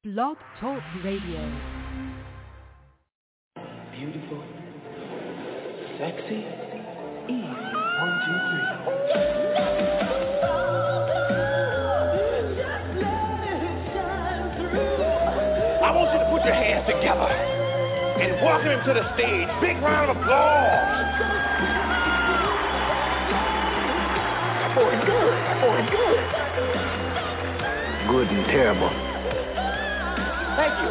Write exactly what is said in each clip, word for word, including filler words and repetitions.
Blog Talk Radio. Beautiful, sexy, easy. One, two, three. I want you to put your hands together and welcome him to the stage. Big round of applause. That boy's good. That boy's good. Good and terrible. Thank you.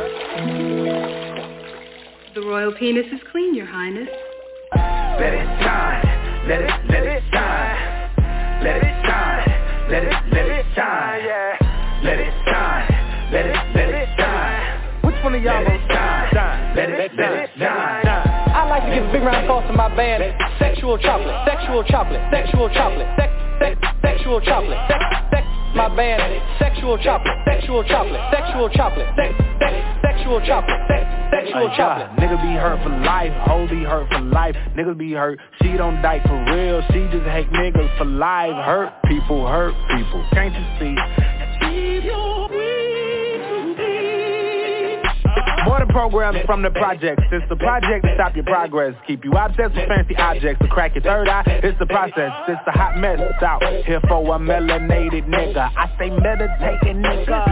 The royal penis is clean, Your Highness. Let it shine. Let it, let it shine. Let it shine. Let it, let it shine. Yeah. Let it shine. Let it, let it shine. Which one of y'all let it shine? shine? Let it, let, let it shine. shine. I like to give a big round of applause to my band, Sexual Chocolate, Sexual Chocolate, Sexual Chocolate, sex, sex, Sexual Chocolate, sex, sex. My band, Sexual Chocolate, Sexual Chocolate, Sexual Chocolate, sex, sex, Sexual Chocolate, sex, Sexual Chocolate. Niggas be hurt for life, hoes be hurt for life. Niggas be hurt, she don't die for real. She just hate niggas for life. Hurt people, hurt people. Can't you see? More than programs from the project. It's the project to stop your progress. Keep you obsessed with fancy objects. To crack your third eye, it's the process. It's the hot mess out here for a melanated nigga. I say meditating nigga.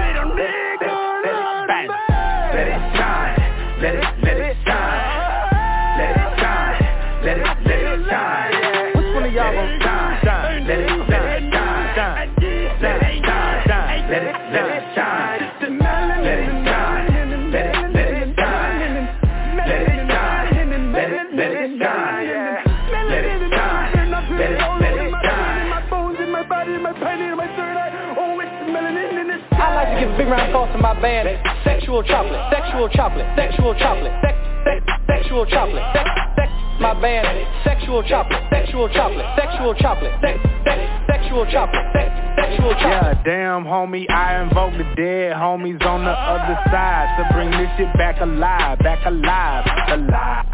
Let it shine. Let it, let it shine. Let it shine. Let it, let it shine. Which one of y'all gon' shine? Shine. Let it, let it shine. Shine. Let it shine. Shine. Let it, let it shine. Let it shine. Let it, let it shine. Let it shine. Let it, let it shine. Let it shine. Let it, let it shine. My bones in my body, my pain in my third eye. Oh, it's the melanin in this. I like to give a big round of applause to my band, Sexual Chocolate, Sexual Chocolate, Sexual Chocolate, sex, sex, Sexual Chocolate, sex, sex. My band, Sexual Chocolate, Sexual Chocolate, Sexual Chocolate, sex, sex, Sexual Chocolate, sex, Sexual Chocolate. Yeah, damn homie, I invoke the dead homies on the other side to bring this shit back alive, back alive, alive.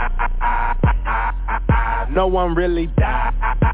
No one really died.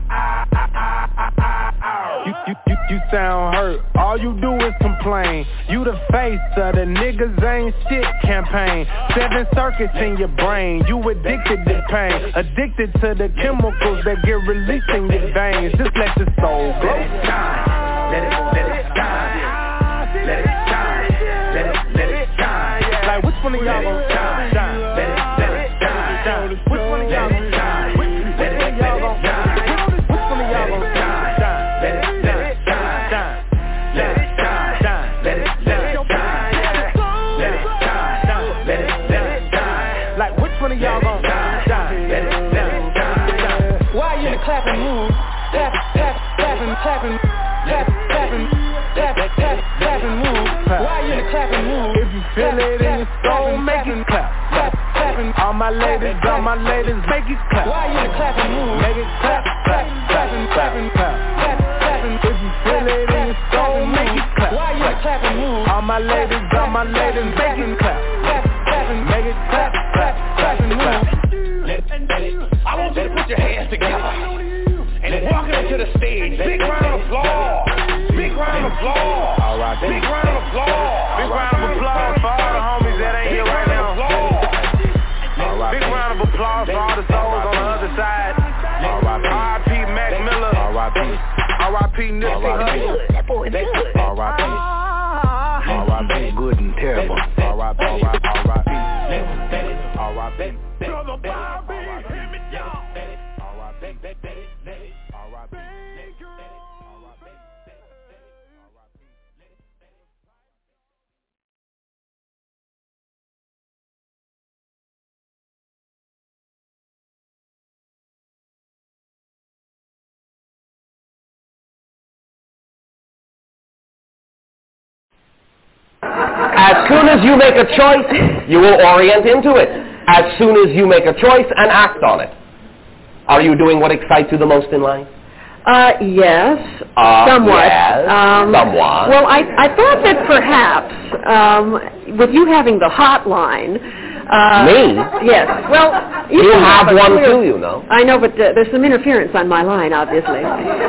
You, you, you, you sound hurt, all you do is complain. You the face of the niggas ain't shit campaign. Seven circuits in your brain, you addicted to pain. Addicted to the chemicals that get released in your veins. Just let your soul go. Let it shine, let it, let it shine. Let it shine, let it, let it shine. Like which one of y'all gon' shine? Shine. Let it, let it shine. Which one of y'all gon' shine? Let it, let it shine. Which one of y'all gon' shine? Let it, let it shine. Let it shine. Let it, let it shine. Let it shine. Let it, let it shine. Like which one of y'all gon' shine? Let it, let it shine. Why you in the clapping mood? Tap, tap, tapping, tapping, tap, tapping, tap, tap, tapping mood. Why you in the clapping mood? If you feel it in your soul, make it clap. Tap, tapping. All my ladies, all my ladies, make it clap. Why you in the clapping mood? Make it clap, clap, tapping, tapping, clap. tap, tapping. If you feel it in your soul, make it clap. Why you in the clapping mood? All my ladies, all my ladies, make it clap. Tap, tapping. Make it clap, clap, tapping mood. I want you to put your hands together and welcome him to the stage. Big round of applause. Big round of applause. All right, Big round of applause. Big round of applause for all the homies that ain't here right now. Big round of applause for all the souls on the other side. R I P Mac Miller. R I P R I P Nipsey Hussle. That boy is good. R I P R I P good and terrible. R I P R I P R I P Brother Bobby, hear me, y'all. As soon as you make a choice, you will orient into it. As soon as you make a choice and act on it. Are you doing what excites you the most in life? Uh, yes, uh, somewhat. Yes, um, somewhat. Well, I, I thought that perhaps, um, with you having the hotline... Uh, Me? Yes. Well, you, you have, have one clear, too, you know. I know, but uh, there's some interference on my line, obviously.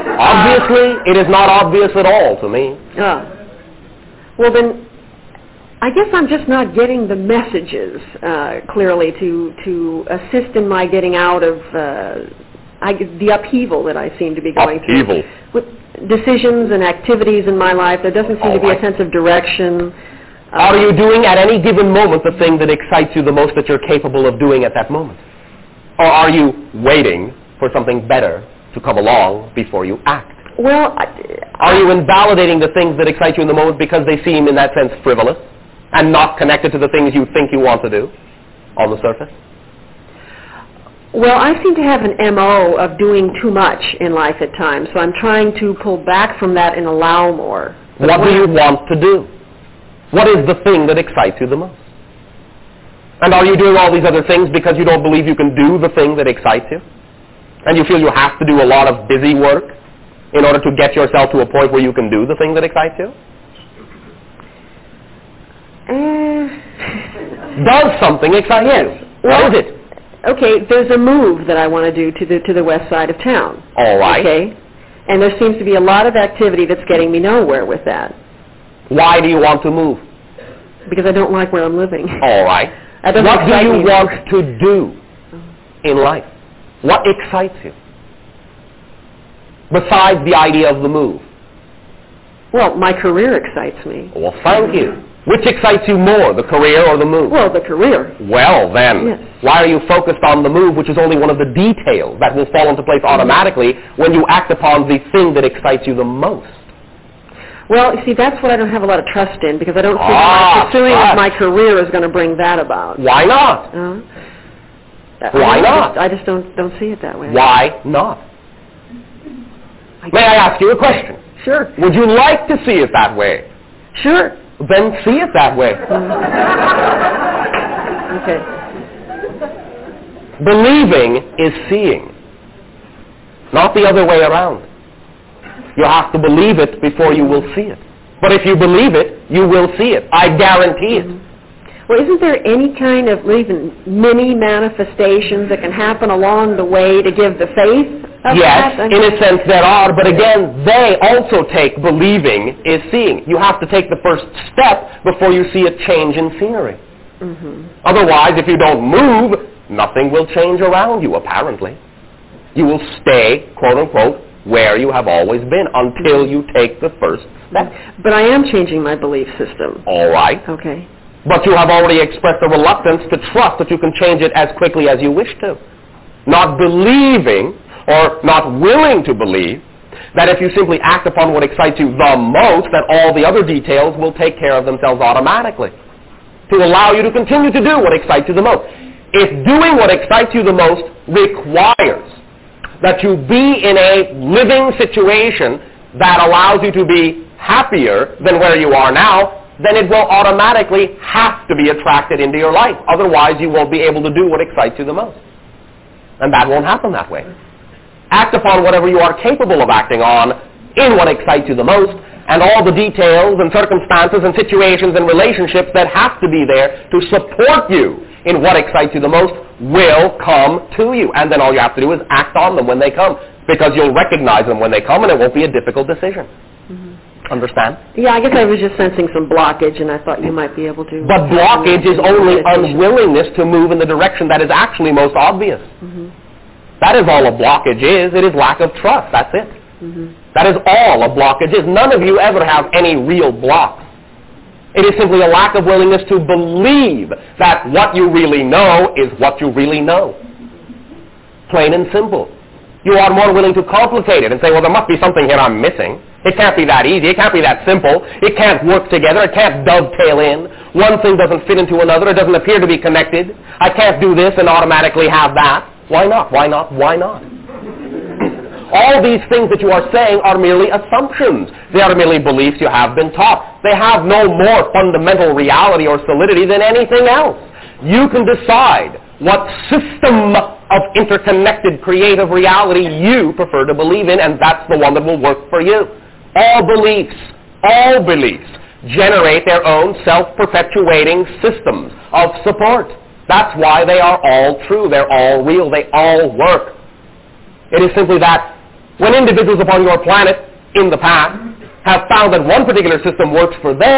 Obviously, uh, it is not obvious at all to me. Uh, well, then, I guess I'm just not getting the messages uh, clearly to to assist in my getting out of uh, I, the upheaval that I seem to be going upheaval. through. With decisions and activities in my life, there doesn't seem All to be right. a sense of direction. Are Um, you doing at any given moment the thing that excites you the most that you're capable of doing at that moment? Or are you waiting for something better to come along before you act? Well, I, Are you invalidating the things that excite you in the moment because they seem in that sense frivolous and not connected to the things you think you want to do on the surface? Well, I seem to have an M O of doing too much in life at times, so I'm trying to pull back from that and allow more. But What do when you I- want to do? What is the thing that excites you the most? And are you doing all these other things because you don't believe you can do the thing that excites you? And you feel you have to do a lot of busy work in order to get yourself to a point where you can do the thing that excites you? Uh, Does something excite Yes. you? Well- What is it? okay, there's a move that I want to do to the to the west side of town. All right. Okay, and there seems to be a lot of activity that's getting me nowhere with that Why do you want to move? because I don't like where I'm living. All right. That doesn't What do excite you me. want to do in life? What excites you? Besides the idea of the move. Well, my career excites me. Well, thank you. Which excites you more, the career or the move? Well, the career. Well, then, Yes. why are you focused on the move, which is only one of the details that will fall into place automatically when you act upon the thing that excites you the most? Well, you see, that's what I don't have a lot of trust in because I don't think Ah, my pursuing trust. of my career is going to bring that about. Why not? Uh, Why I, not? I just, I just don't don't see it that way. Why not? I May I ask you a question? Sure. Would you like to see it that way? Sure. Then see it that way. Okay. Believing is seeing, not the other way around. You have to believe it before you will see it. But if you believe it, you will see it. I guarantee it. Well, isn't there any kind of even mini manifestations that can happen along the way to give the faith of Yes, that? I in mean- a sense there are, but again, they also take believing is seeing. You have to take the first step before you see a change in scenery. Mhm. Otherwise, if you don't move, nothing will change around you, apparently. You will stay, quote unquote, where you have always been until you take the first step. But I am changing my belief system. All right. Okay. But you have already expressed a reluctance to trust that you can change it as quickly as you wish to. Not believing or not willing to believe that if you simply act upon what excites you the most, that all the other details will take care of themselves automatically to allow you to continue to do what excites you the most. If doing what excites you the most requires that you be in a living situation that allows you to be happier than where you are now, then it will automatically have to be attracted into your life. Otherwise, you won't be able to do what excites you the most. And that won't happen that way. Act upon whatever you are capable of acting on in what excites you the most, and all the details and circumstances and situations and relationships that have to be there to support you in what excites you the most will come to you. And then all you have to do is act on them when they come, because you'll recognize them when they come, and it won't be a difficult decision. Mm-hmm. Understand? Yeah, I guess I was just sensing some blockage, and I thought you might be able to... But blockage is only Meditation. unwillingness to move in the direction that is actually most obvious. Mhm. That is all a blockage is. It is lack of trust. That's it. Mhm. That is all a blockage is. None of you ever have any real blocks. It is simply a lack of willingness to believe that what you really know is what you really know. Plain and simple. You are more willing to complicate it and say, well, there must be something here I'm missing. It can't be that easy. It can't be that simple. It can't work together. It can't dovetail in. One thing doesn't fit into another. It doesn't appear to be connected. I can't do this and automatically have that. Why not? Why not? Why not? All these things that you are saying are merely assumptions. They are merely beliefs you have been taught. They have no more fundamental reality or solidity than anything else. You can decide what system of interconnected creative reality you prefer to believe in, and that's the one that will work for you. All beliefs, all beliefs generate their own self-perpetuating systems of support. That's why they are all true. They're all real. They all work. It is simply that when individuals upon your planet in the past have found that one particular system works for them,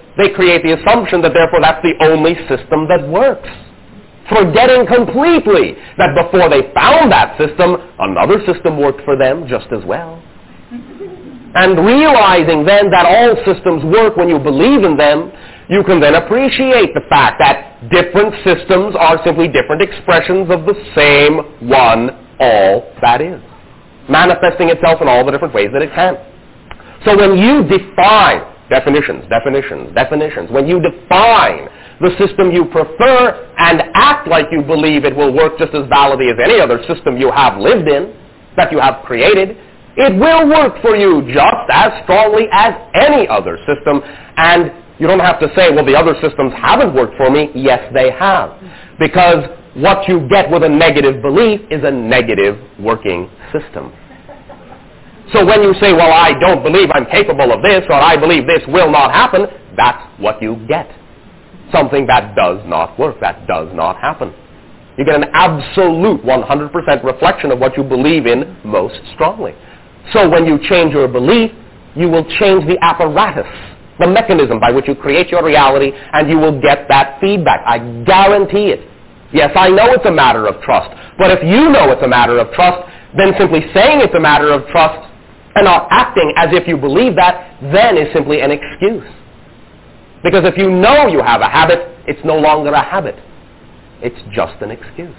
they create the assumption that therefore that's the only system that works, forgetting completely that before they found that system, another system worked for them just as well. And realizing then that all systems work when you believe in them, you can then appreciate the fact that different systems are simply different expressions of the same one, all that is, manifesting itself in all the different ways that it can. So when you define definitions, definitions, definitions, when you define the system you prefer and act like you believe it will work just as validly as any other system you have lived in, that you have created, it will work for you just as strongly as any other system. And you don't have to say, well, the other systems haven't worked for me. Yes, they have. Because what you get with a negative belief is a negative working system. So when you say, well, I don't believe I'm capable of this, or I believe this will not happen, that's what you get. Something that does not work, that does not happen. You get an absolute one hundred percent reflection of what you believe in most strongly. So when you change your belief, you will change the apparatus, the mechanism by which you create your reality, and you will get that feedback. I guarantee it. Yes, I know it's a matter of trust, but if you know it's a matter of trust, then simply saying it's a matter of trust and not acting as if you believe that, then is simply an excuse. Because if you know you have a habit, it's no longer a habit. It's just an excuse.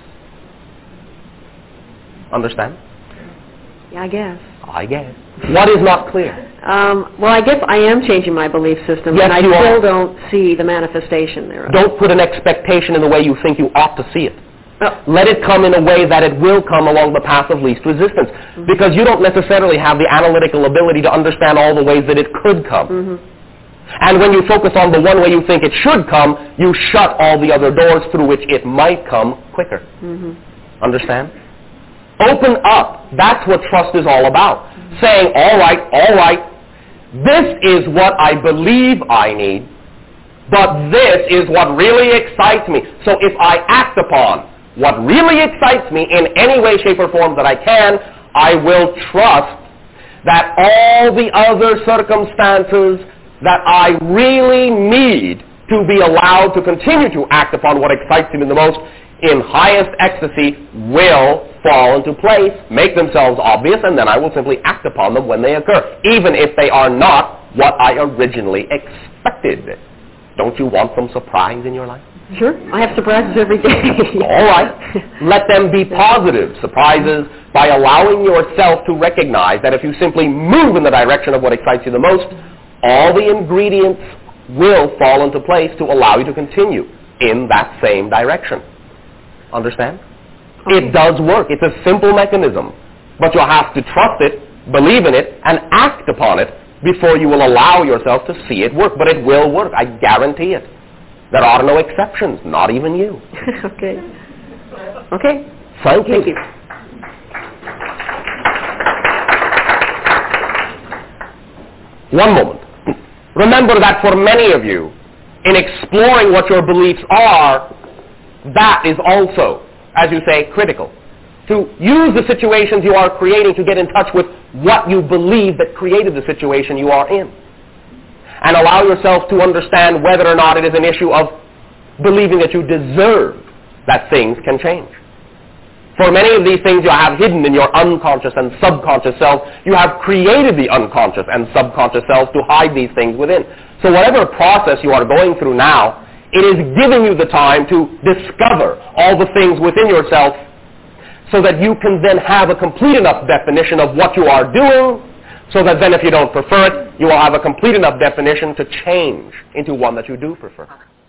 Understand? Yeah, I guess. I guess. What is not clear? Um, well, I guess I am changing my belief system, yes, and I you still are. don't see the manifestation thereof. Don't put an expectation in the way you think you ought to see it. Oh. Let it come in a way that it will come along the path of least resistance. Mm-hmm. Because you don't necessarily have the analytical ability to understand all the ways that it could come. Mm-hmm. And when you focus on the one way you think it should come, you shut all the other doors through which it might come quicker. Mm-hmm. Understand? Open up. That's what trust is all about. Mm-hmm. Saying, all right, all right, this is what I believe I need, but this is what really excites me. So if I act upon what really excites me in any way, shape, or form that I can, I will trust that all the other circumstances that I really need to be allowed to continue to act upon what excites me the most in highest ecstasy will fall into place, make themselves obvious, and then I will simply act upon them when they occur, even if they are not what I originally expected. Don't you want some surprise in your life? Sure. I have surprises every day. All right. Let them be positive surprises by allowing yourself to recognize that if you simply move in the direction of what excites you the most, all the ingredients will fall into place to allow you to continue in that same direction. Understand? Okay. It does work. It's a simple mechanism. But you'll have to trust it, believe in it, and act upon it before you will allow yourself to see it work. But it will work. I guarantee it. There are no exceptions, not even you. Okay. Okay. Thank you. Thank you. One moment. Remember that for many of you, in exploring what your beliefs are, that is also, as you say, critical. To use the situations you are creating to get in touch with what you believe that created the situation you are in. And allow yourself to understand whether or not it is an issue of believing that you deserve that things can change. For many of these things you have hidden in your unconscious and subconscious self, you have created the unconscious and subconscious self to hide these things within. So whatever process you are going through now, it is giving you the time to discover all the things within yourself so that you can then have a complete enough definition of what you are doing, so that then if you don't prefer it, you will have a complete enough definition to change into one that you do prefer.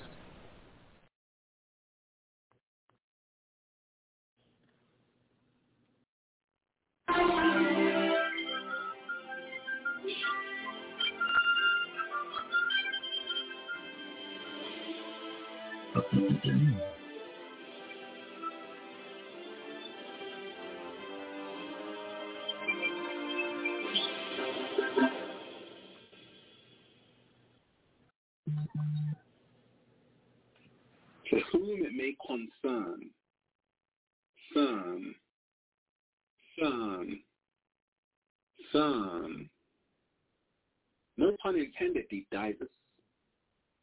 To whom it may concern, firm, firm, firm. No pun intended, deep divers.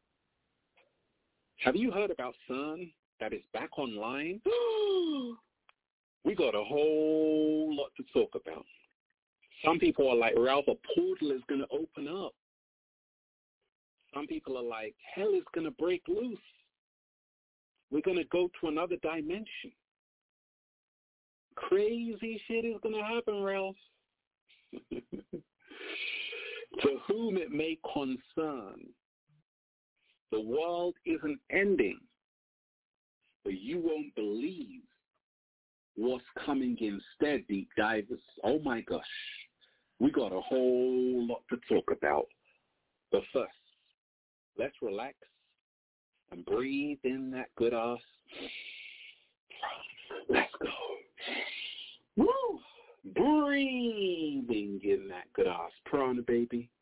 Have you heard about CERN that is back online? We got a whole lot to talk about. Some people are like, Ralph, a portal is going to open up. Some people are like, hell is going to break loose. We're going to go to another dimension. Crazy shit is going to happen, Ralph. To whom it may concern, the world isn't ending, but you won't believe what's coming instead, deep divers. Oh my gosh, we got a whole lot to talk about. But first, let's relax and breathe in that good ass. Let's go. Woo! Breathing in that good ass prana, baby.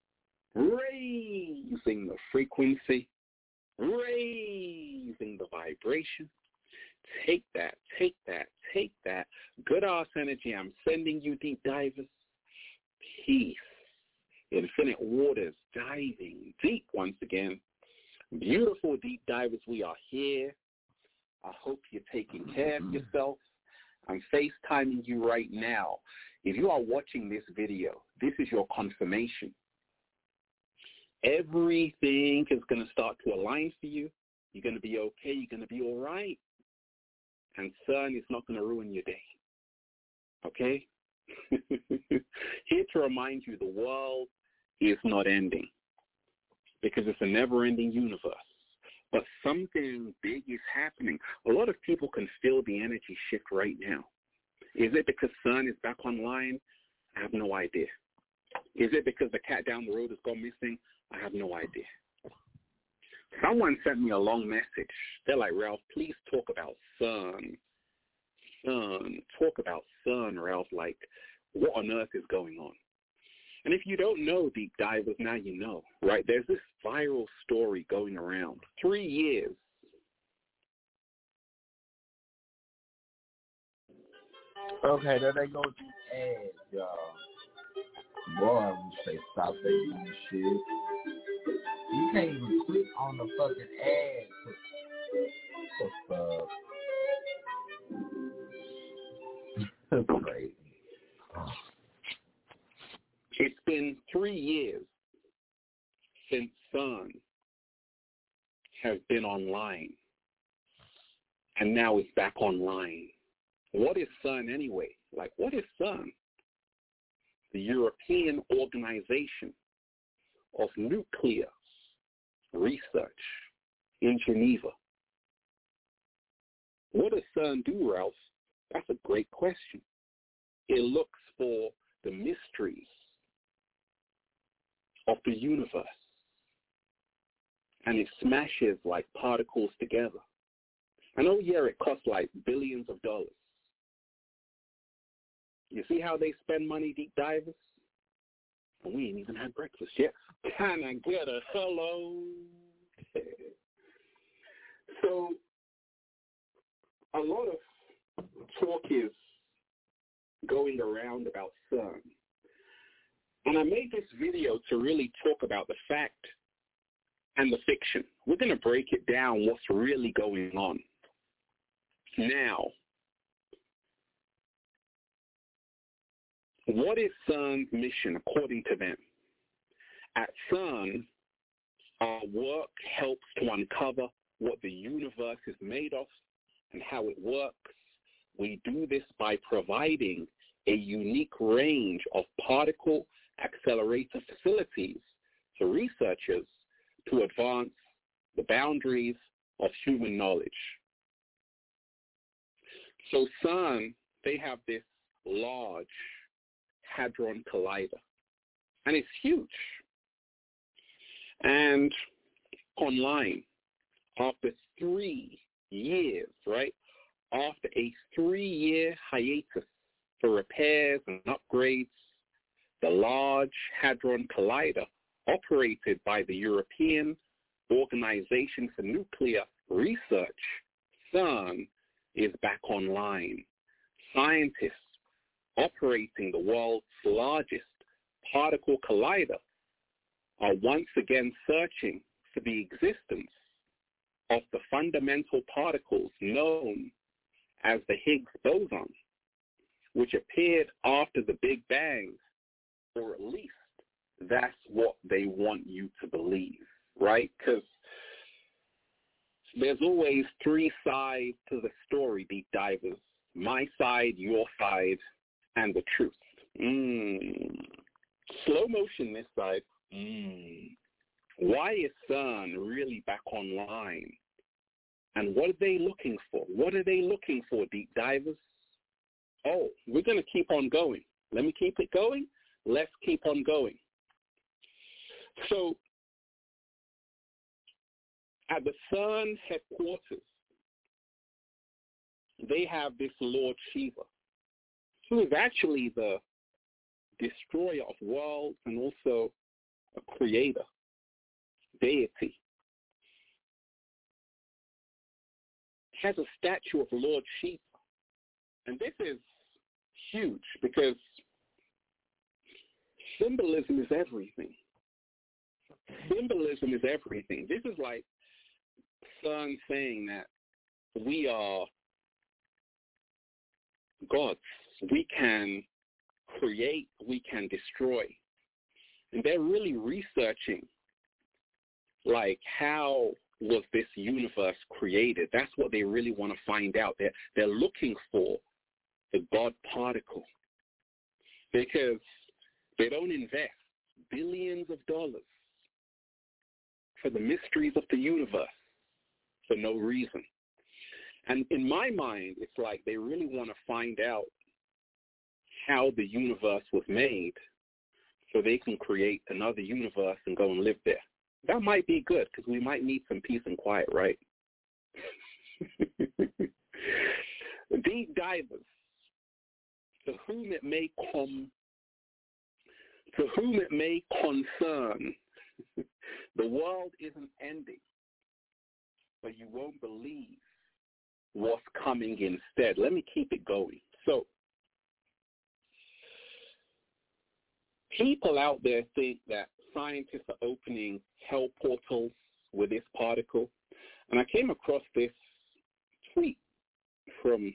Raising the frequency. Raising the vibration. Take that, take that, take that. Good ass energy I'm sending you, deep divers. Peace. Infinite waters diving deep once again. Beautiful deep divers, we are here. I hope you're taking care of yourself. I'm FaceTiming you right now. If you are watching this video, this is your confirmation. Everything is going to start to align for you. You're going to be okay. You're going to be all right. And CERN is not going to ruin your day. Okay? Here to remind you the world is not ending because it's a never-ending universe. But something big is happening. A lot of people can feel the energy shift right now. Is it because CERN is back online? I have no idea. Is it because the cat down the road has gone missing? I have no idea. Someone sent me a long message. They're like, Ralph, please talk about CERN. CERN. Talk about CERN, Ralph. Like, what on earth is going on? And if you don't know, deep divers, now you know, right? There's this viral story going around. Three years. Okay, there they go to the ads, y'all. Boy, I'm gonna say stop that shit. You can't even click on the fucking ad. What the fuck? That's crazy. It's been three years since CERN has been online, and now it's back online. What is CERN anyway? Like, what is CERN? The European Organization of Nuclear Research in Geneva. What does CERN do, Ralph? That's a great question. It looks for the mysteries of the universe, and it smashes like particles together. I know, yeah, it costs like billions of dollars. You see how they spend money, deep divers? And we ain't even had breakfast yet. Can I get a hello? So a lot of talk is going around about CERN. And I made this video to really talk about the fact and the fiction. We're going to break it down, what's really going on. Now, what is CERN's mission according to them? At CERN, our work helps to uncover what the universe is made of and how it works. We do this by providing a unique range of particle accelerator facilities to researchers to advance the boundaries of human knowledge. So CERN, they have this large Hadron Collider, and it's huge. And online, after three years, right, after a three-year hiatus for repairs and upgrades, the Large Hadron Collider, operated by the European Organization for Nuclear Research, CERN, is back online. Scientists operating the world's largest particle collider are once again searching for the existence of the fundamental particles known as the Higgs boson, which appeared after the Big Bang, or at least that's what they want you to believe, right? Because there's always three sides to the story, deep divers. My side, your side, and the truth. Mm. Slow motion this side. Mm. Why is CERN really back online? And what are they looking for? What are they looking for, deep divers? Oh, we're going to keep on going. Let me keep it going. Let's keep on going. So, at the CERN headquarters, they have this Lord Shiva, who is actually the destroyer of worlds and also a creator, deity. Has a statue of Lord Shiva. And this is huge because symbolism is everything. Symbolism is everything. This is like CERN saying that we are gods. We can create, we can destroy. And they're really researching, like, how was this universe created? That's what they really want to find out. They're, they're looking for the God particle because they don't invest billions of dollars for the mysteries of the universe for no reason. And in my mind, it's like they really want to find out how the universe was made so they can create another universe and go and live there. That might be good because we might need some peace and quiet, right? Deep divers, to whom it may come, to whom it may concern, the world isn't ending, but you won't believe what's coming instead. Let me keep it going. So, people out there think that scientists are opening hell portals with this particle. And I came across this tweet from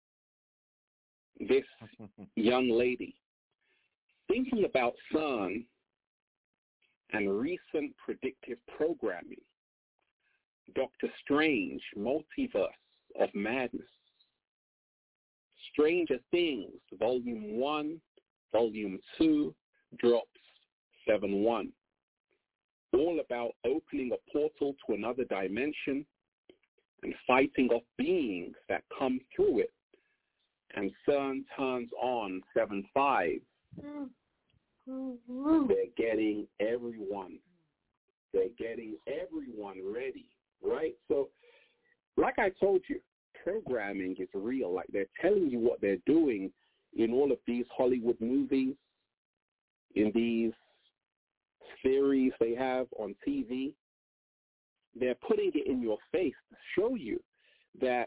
this young lady thinking about CERN and recent predictive programming. Doctor Strange, Multiverse of Madness. Stranger Things, Volume one, Volume two, drops seven one. All about opening a portal to another dimension and fighting off beings that come through it. And CERN turns on seven five. They're getting everyone. They're getting everyone ready, right? So, like I told you, programming is real. Like, they're telling you what they're doing in all of these Hollywood movies, in these series they have on T V. They're putting it in your face to show you that.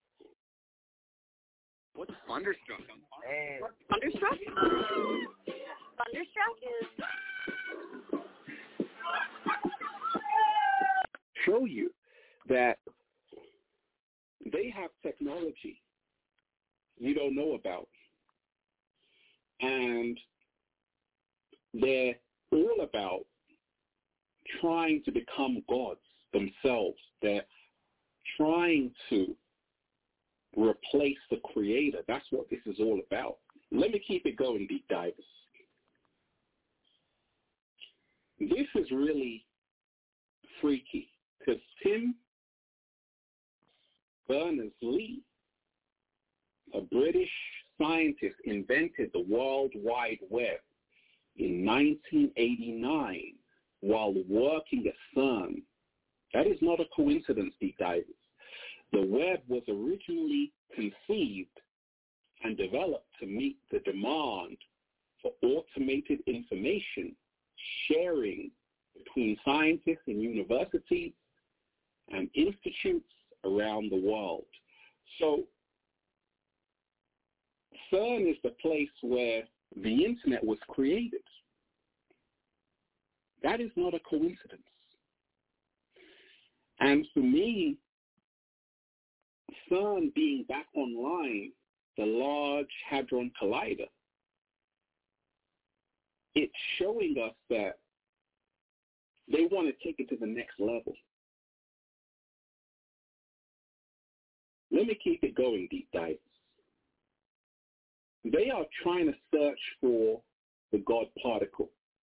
What's Thunderstruck? What's Thunderstruck? Thunderstruck is... Show you that they have technology you don't know about. And they're all about trying to become gods themselves. They're trying to replace the creator. That's what this is all about. Let me keep it going, deep divers. This is really freaky because Tim Berners-Lee, a British scientist, invented the World Wide Web in nineteen eighty-nine while working at CERN. That is not a coincidence, deep divers. The web was originally conceived and developed to meet the demand for automated information sharing between scientists in universities and institutes around the world. So CERN is the place where the internet was created. That is not a coincidence. And for me, CERN being back online, the Large Hadron Collider, it's showing us that they want to take it to the next level. Let me keep it going, deep divers. They are trying to search for the God particle.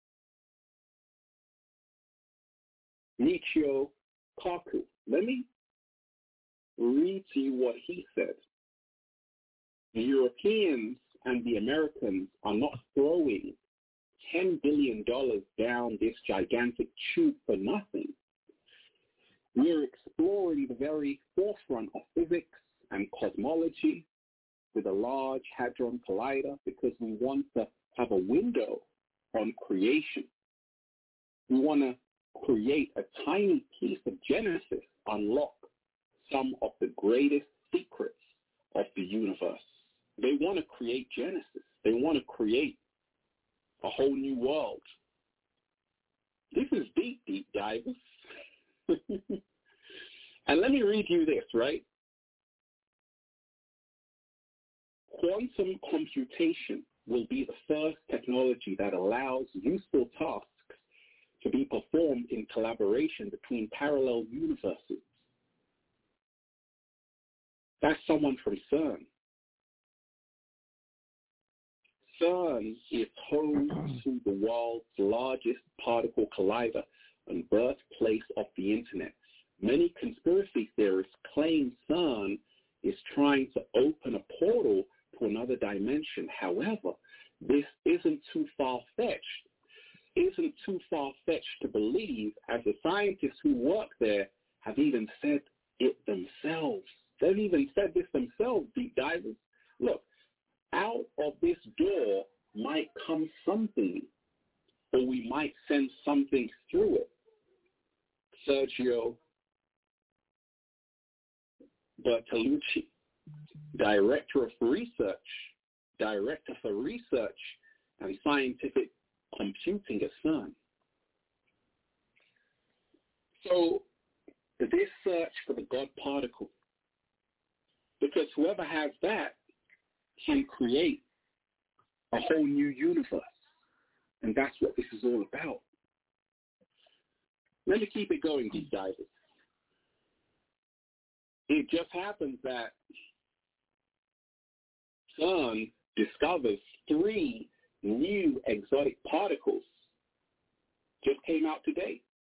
Michio Kaku. Let me read to you what he said. The Europeans and the Americans are not throwing ten billion dollars down this gigantic tube for nothing. We're exploring the very forefront of physics and cosmology with a Large Hadron Collider because we want to have a window on creation. We want to create a tiny piece of Genesis, unlock some of the greatest secrets of the universe. They want to create Genesis. They want to create a whole new world. This is deep, deep divers. And let me read you this, right? Quantum computation will be the first technology that allows useful tasks to be performed in collaboration between parallel universes. That's someone from CERN. CERN is home to the world's largest particle collider and birthplace of the internet. Many conspiracy theorists claim CERN is trying to open a portal to another dimension. However, this isn't too far-fetched. Isn't too far-fetched to believe, as the scientists who work there have even said it themselves. They've even said this themselves, deep divers. Look, out of this door might come something, or we might send something through it. Sergio Bertolucci, Director of Research, Director for Research and Scientific Computing at CERN. So this search for the God particle, because whoever has that can create a whole new universe. And that's what this is all about. Let me keep it going, deep divers. It just happens that CERN discovers three new exotic particles. Just came out today.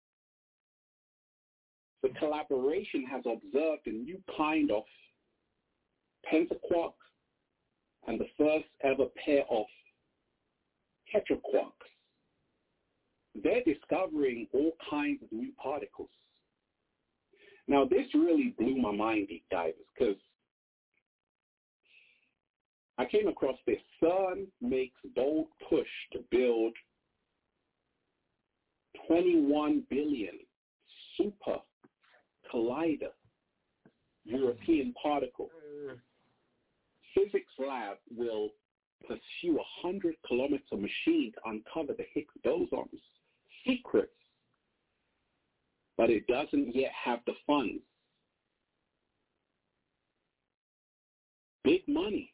The collaboration has observed a new kind of pentaquark and the first ever pair of tetraquarks. They're discovering all kinds of new particles. Now, this really blew my mind, deep divers, because I came across this. CERN makes bold push to build twenty-one billion super collider European particle. Physics lab will pursue a hundred kilometer machine to uncover the Higgs boson's secrets, but it doesn't yet have the funds. Big money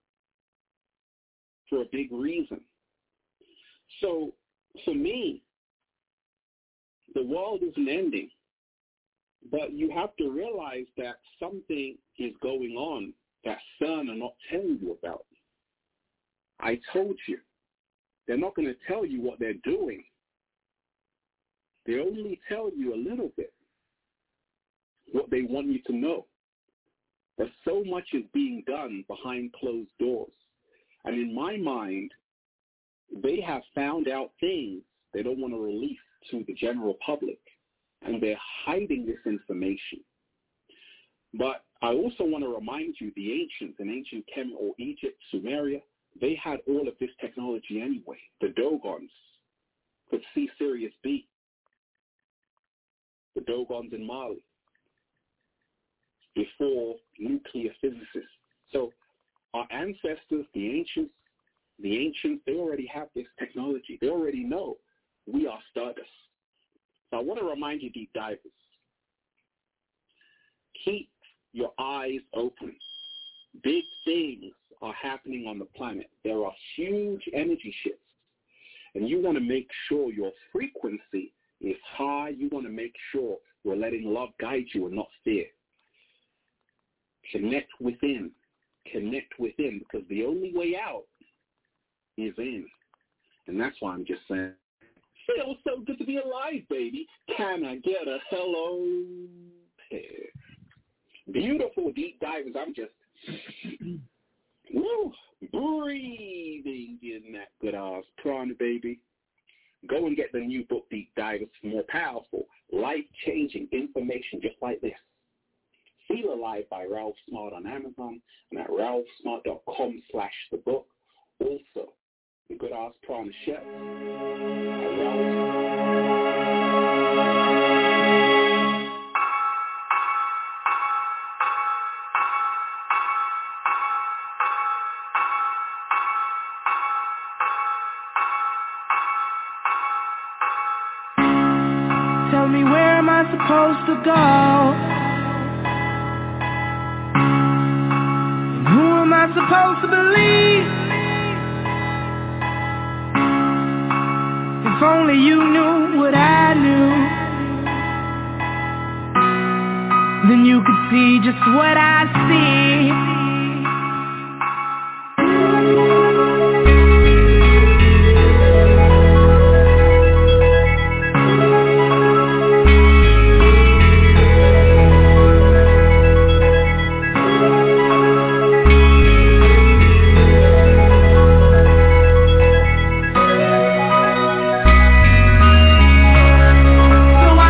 for a big reason. So for me, the world isn't ending, but you have to realize that something is going on that CERN are not telling you about. I told you, they're not going to tell you what they're doing. They only tell you a little bit what they want you to know. But so much is being done behind closed doors. And in my mind, they have found out things they don't want to release to the general public, and they're hiding this information. But I also want to remind you, the ancients in ancient Kemet or Egypt, Sumeria, they had all of this technology anyway. The Dogons could see Sirius B. The Dogons in Mali, before nuclear physicists. So our ancestors, the ancients, the ancients, they already have this technology. They already know we are stardust. So I want to remind you, deep divers, Keep your eyes open. Big things are happening on the planet. There are huge energy shifts. And you want to make sure your frequency is high. You want to make sure you're letting love guide you and not fear. Connect within. Connect within, because the only way out is in. And that's why I'm just saying, feels so good to be alive, baby. Can I get a hello? Beautiful deep divers. I'm just woo, breathing in that good ass prana, baby. Go and get the new book, Deep Divers, for more powerful, life-changing information just like this. Feel Alive by Ralph Smart on Amazon and at ralph smart dot com slash the book. Also, the good ass prana chef at Ralph. Tell me, where am I supposed to go? And who am I supposed to believe? If only you knew what I knew, then you could see just what I see.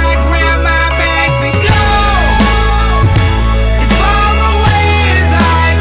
As far away as I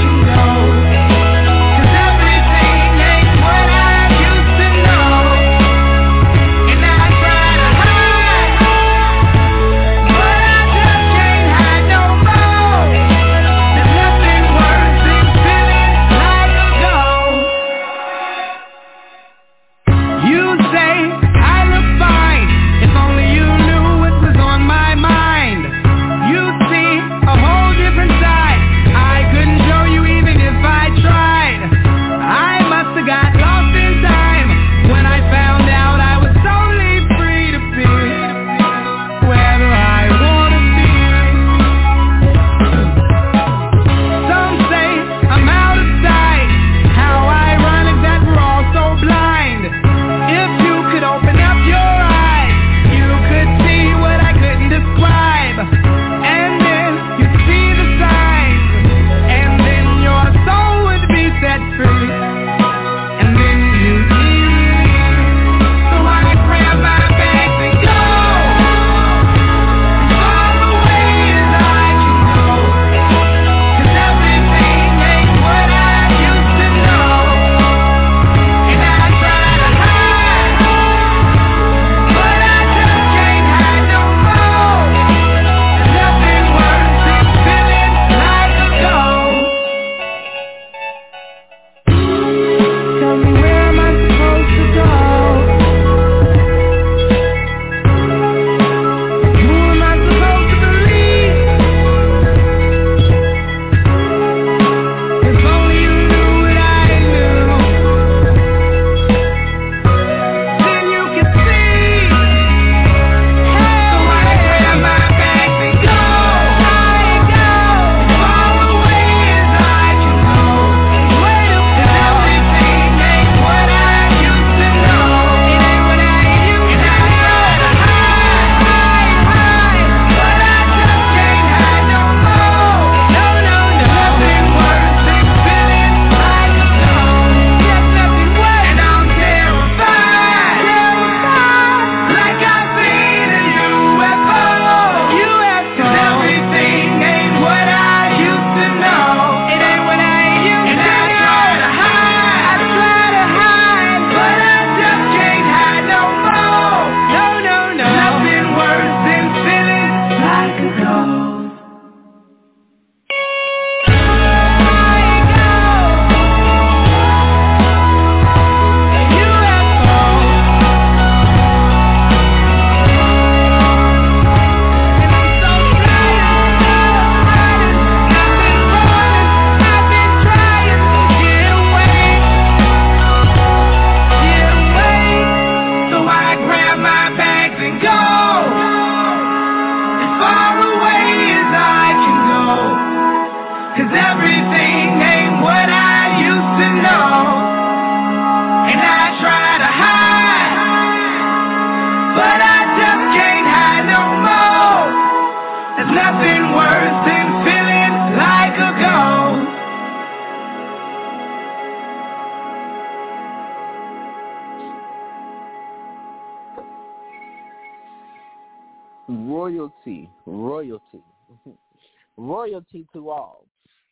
royalty, royalty, royalty to all.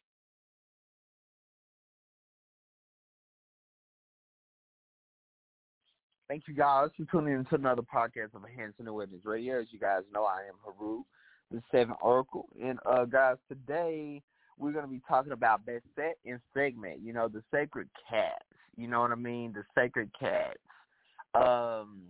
Thank you guys for tuning in to another podcast of Enhancing Awareness Radio. As you guys know, I am Haru, the Seven Oracle. And uh, guys, today we're going to be talking about best set and segment, you know, the sacred cats. You know what I mean? The sacred cats. Um,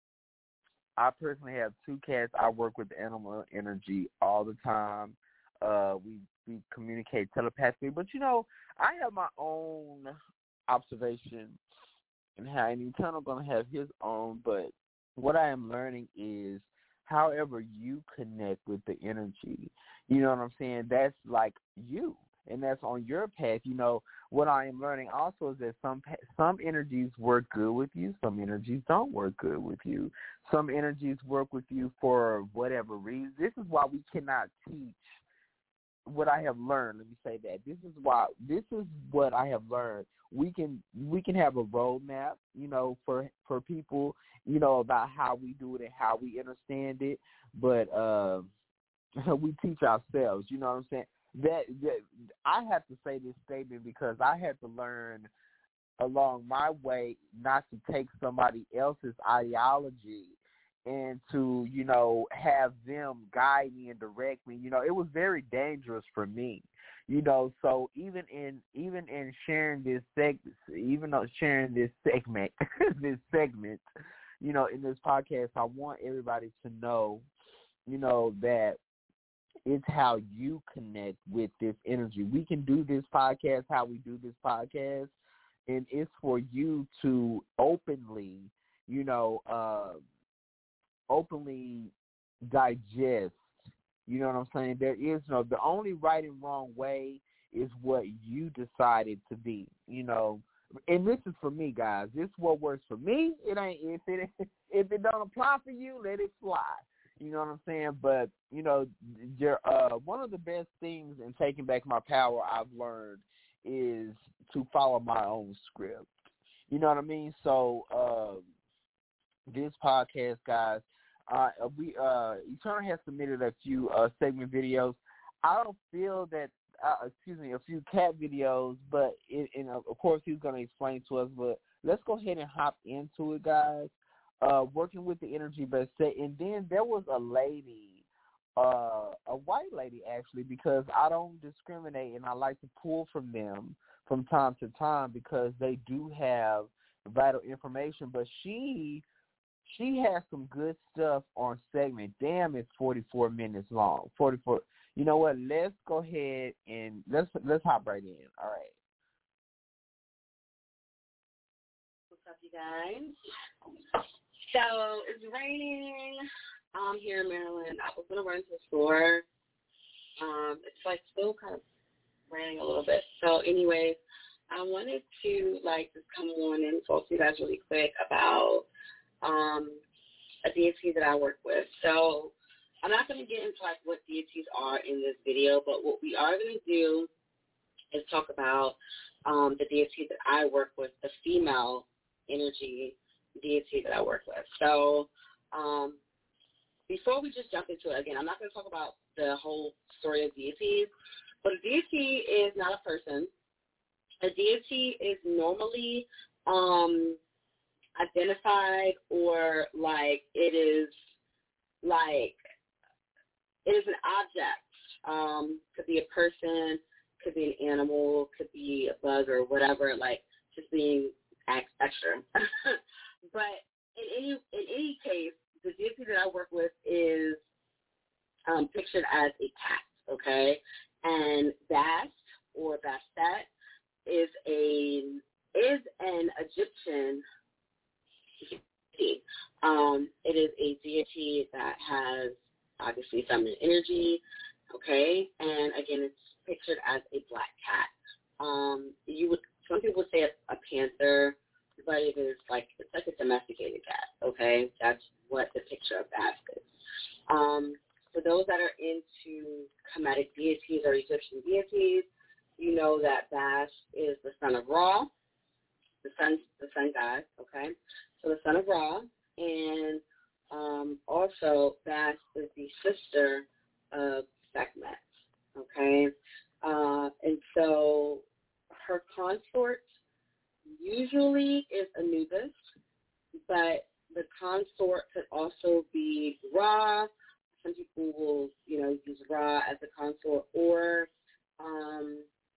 I personally have two cats. I work with animal energy all the time. Uh, we, we communicate telepathically. But, you know, I have my own observation and how an eternal going to have his own, but what I am learning is however you connect with the energy, you know what I'm saying, that's like you, and that's on your path. You know, what I am learning also is that some some energies work good with you, some energies don't work good with you. Some energies work with you for whatever reason. This is why we cannot teach what I have learned. Let me say that. This is why, this is what I have learned. We can we can have a roadmap, you know, for for people, you know, about how we do it and how we understand it. But uh, we teach ourselves. You know what I'm saying? That, that I have to say this statement because I had to learn along my way not to take somebody else's ideology and to, you know, have them guide me and direct me. You know, it was very dangerous for me. You know, so even in even in sharing this segment, even though sharing this segment, this segment, you know, in this podcast, I want everybody to know, you know, that it's how you connect with this energy. We can do this podcast how we do this podcast, and it's for you to openly, you know, uh, openly digest. You know what I'm saying? There is no, the only right and wrong way is what you decided to be, you know. And this is for me, guys. This is what works for me. It ain't, if it if it don't apply for you, let it fly. You know what I'm saying? But, you know, uh, one of the best things in taking back my power I've learned is to follow my own script. You know what I mean? So uh, this podcast, guys, Uh, we uh, Eternal has submitted a few uh, segment videos. I don't feel that, uh, excuse me, a few cat videos, but it, and of course he's going to explain to us. But let's go ahead and hop into it, guys. Uh, working with the energy best set, and then there was a lady, uh, a white lady actually, because I don't discriminate and I like to pull from them from time to time because they do have vital information. But she. She has some good stuff on segment. Damn, it's forty-four minutes long. forty-four. You know what? Let's go ahead and let's let's hop right in. All right. What's up, you guys? So it's raining. I'm here in Maryland. I was gonna run to the store. Um, it's like still kind of raining a little bit. So, anyways, I wanted to like just come on and talk to you guys really quick about Um, a deity that I work with. So I'm not going to get into like what deities are in this video, but what we are going to do is talk about um, the deity that I work with, the female energy deity that I work with. So um, before we just jump into it, again, I'm not going to talk about the whole story of deities, but a deity is not a person. A deity is normally um, identified or like it is like it is an object. Um, could be a person, could be an animal, could be a bug or whatever, like just being extra. But in any in any case, the deity that I work with is um, pictured as a cat, okay? And Bast or Bastet is a is an Egyptian deity. Um, it is a deity that has obviously feminine energy, okay? And again, it's pictured as a black cat. Um, you would some people would say a, a panther, but it is like it's like a domesticated cat, okay? That's what the picture of Bast is. Um, for those that are into Kemetic deities or Egyptian deities, you know that Bast is the son of Ra, the sun, the sun god, okay? So the son of Ra, and um, also, Bast is the sister of Sekhmet, okay? Uh, and so her consort usually is Anubis, but the consort could also be Ra. Some people will, you know, use Ra as a consort, or um,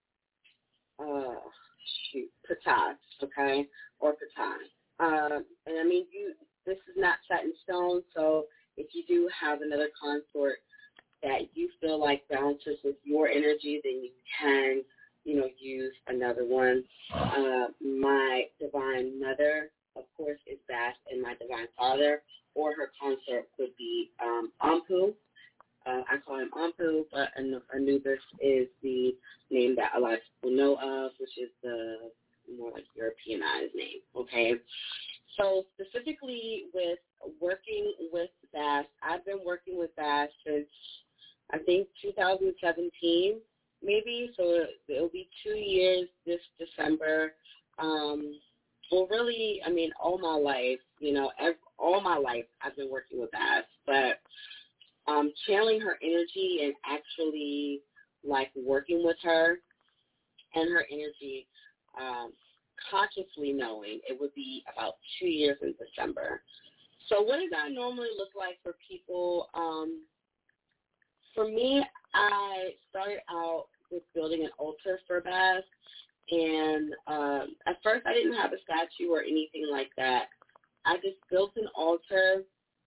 uh, shoot, Ptah, okay, or Ptah. Um, and I mean, you. This is not set in stone, so if you do have another consort that you feel like balances with your energy, then you can, you know, use another one. Uh, my divine mother, of course, is Bast, and my divine father, or her consort could be um, Anpu. Uh, I call him Anpu, but Anubis is the name that a lot of people know of, which is the more like Europeanized name, okay? So specifically with working with Bast, I've been working with Bast since, I think, two thousand seventeen, maybe. So it'll be two years this December. Um, well, really, I mean, all my life, you know, every, all my life I've been working with Bast. But um, channeling her energy and actually, like, working with her and her energy, um, consciously knowing it would be about two years in December. So what does that normally look like for people? Um, for me, I started out with building an altar for Bast, and um, at first I didn't have a statue or anything like that. I just built an altar,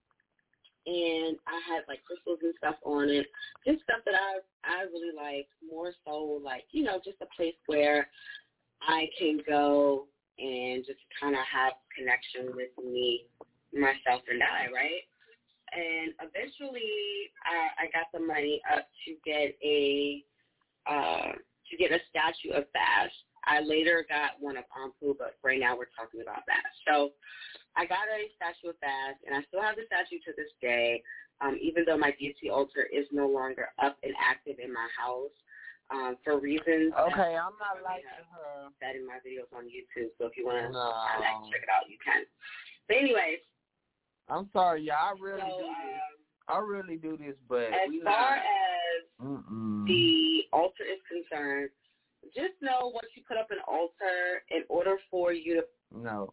and I had like crystals and stuff on it, just stuff that I I really like, more so like, you know, just a place where I can go and just kind of have connection with me, myself, and I, right? And eventually, I, I got the money up to get a uh, to get a statue of Bast. I later got one of Anpu, but right now we're talking about Bast. So I got a statue of Bast, and I still have the statue to this day, um, even though my deity altar is no longer up and active in my house. Um, for reasons. Okay, I'm not liking her. That in my videos on YouTube, so if you want to no. check it out, you can. But anyways. I'm sorry, y'all. I really so, do this. Um, I really do this, but as we far not. as Mm-mm. the altar is concerned, just know once you put up an altar, in order for you to... No.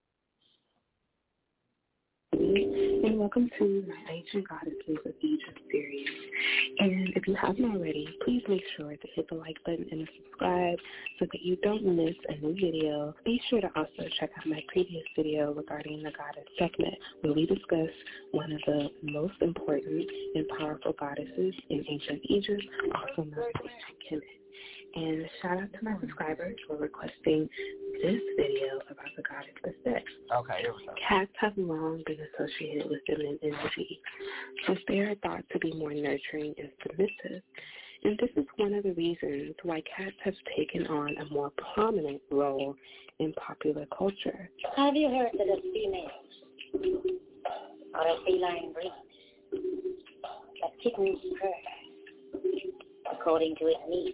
And welcome to my Ancient Goddesses of Egypt series. And if you haven't already, please make sure to hit the like button and subscribe so that you don't miss a new video. Be sure to also check out my previous video regarding the goddess Sekhmet, where we discuss one of the most important and powerful goddesses in ancient Egypt, also known as ancient Kemet. And shout out to my subscribers for requesting this video about the goddess Bastet. Okay, here we go. Cats have long been associated with feminine energy, since they are thought to be more nurturing and submissive. And this is one of the reasons why cats have taken on a more prominent role in popular culture. Have you heard that a female or a feline breed that kittens purr according to its needs?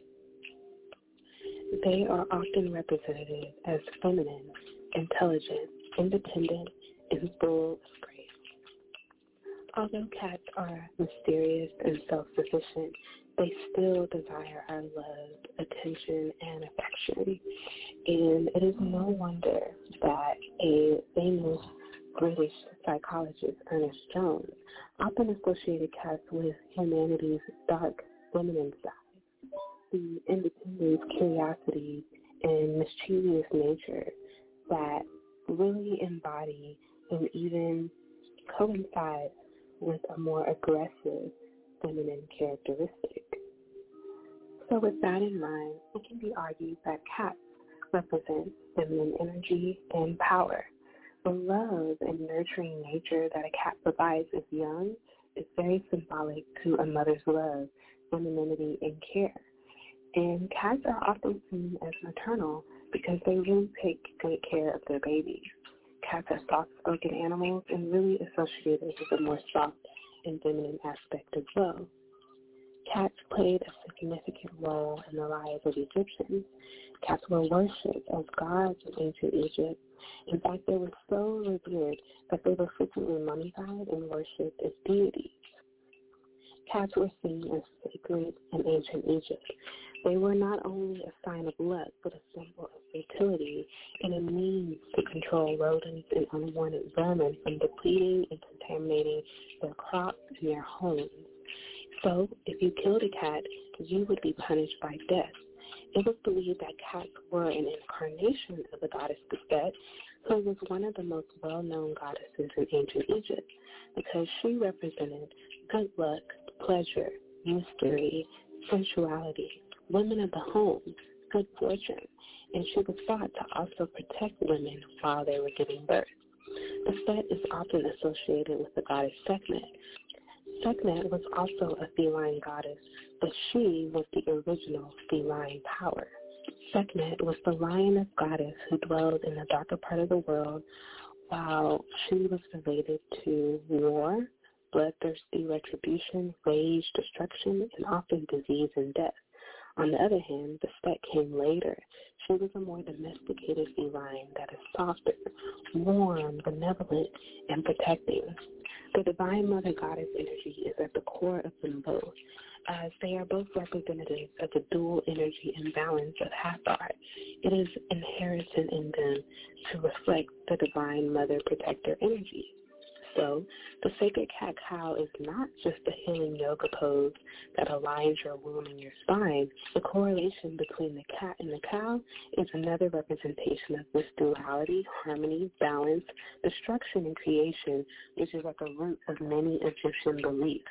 They are often represented as feminine, intelligent, independent, and full of grace. Although cats are mysterious and self-sufficient, they still desire our love, attention, and affection. And it is no wonder that a famous British psychologist, Ernest Jones, often associated cats with humanity's dark feminine side. The independence, curiosity, and mischievous nature that really embody and even coincide with a more aggressive feminine characteristic. So with that in mind, it can be argued that cats represent feminine energy and power. The love and nurturing nature that a cat provides as young is very symbolic to a mother's love, femininity, and care. And cats are often seen as maternal because they really take great care of their babies. Cats are soft-spoken animals and really associated with a more soft and feminine aspect as well. Cats played a significant role in the lives of Egyptians. Cats were worshipped as gods in ancient Egypt. In fact, they were so revered that they were frequently mummified and worshipped as deities. Cats were seen as sacred in ancient Egypt. They were not only a sign of luck, but a symbol of fertility and a means to control rodents and unwanted vermin from depleting and contaminating their crops and their homes. So, if you killed a cat, you would be punished by death. It was believed that cats were an incarnation of the goddess Bastet, who was one of the most well-known goddesses in ancient Egypt, because she represented good luck, pleasure, mystery, sensuality, women of the home, good fortune, and she was thought to also protect women while they were giving birth. Bastet is often associated with the goddess Sekhmet. Sekhmet was also a feline goddess, but she was the original feline power. Sekhmet was the lioness goddess who dwelled in the darker part of the world, while she was related to war, bloodthirsty retribution, rage, destruction, and often disease and death. On the other hand, Bastet came later. She was a more domesticated feline that is softer, warm, benevolent, and protecting. The Divine Mother Goddess energy is at the core of them both, as they are both representatives of the dual energy imbalance of Hathor. It is inherent in them to reflect the Divine Mother Protector energy. So, the sacred cat cow is not just a healing yoga pose that aligns your womb and your spine. The correlation between the cat and the cow is another representation of this duality, harmony, balance, destruction, and creation, which is at the root of many Egyptian beliefs.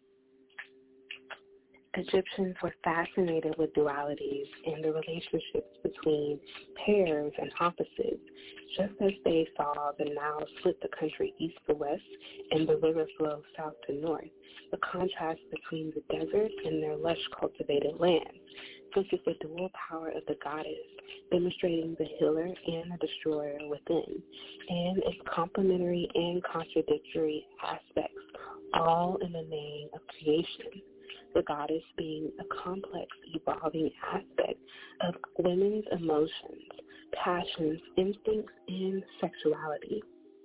Egyptians were fascinated with dualities and the relationships between pairs and opposites, just as they saw the Nile split the country east to west and the river flow south to north, the contrast between the desert and their lush cultivated lands. This is the dual power of the goddess, demonstrating the healer and the destroyer within, and its complementary and contradictory aspects, all in the name of creation. The goddess being a complex, evolving aspect of women's emotions, passions, instincts, and sexuality.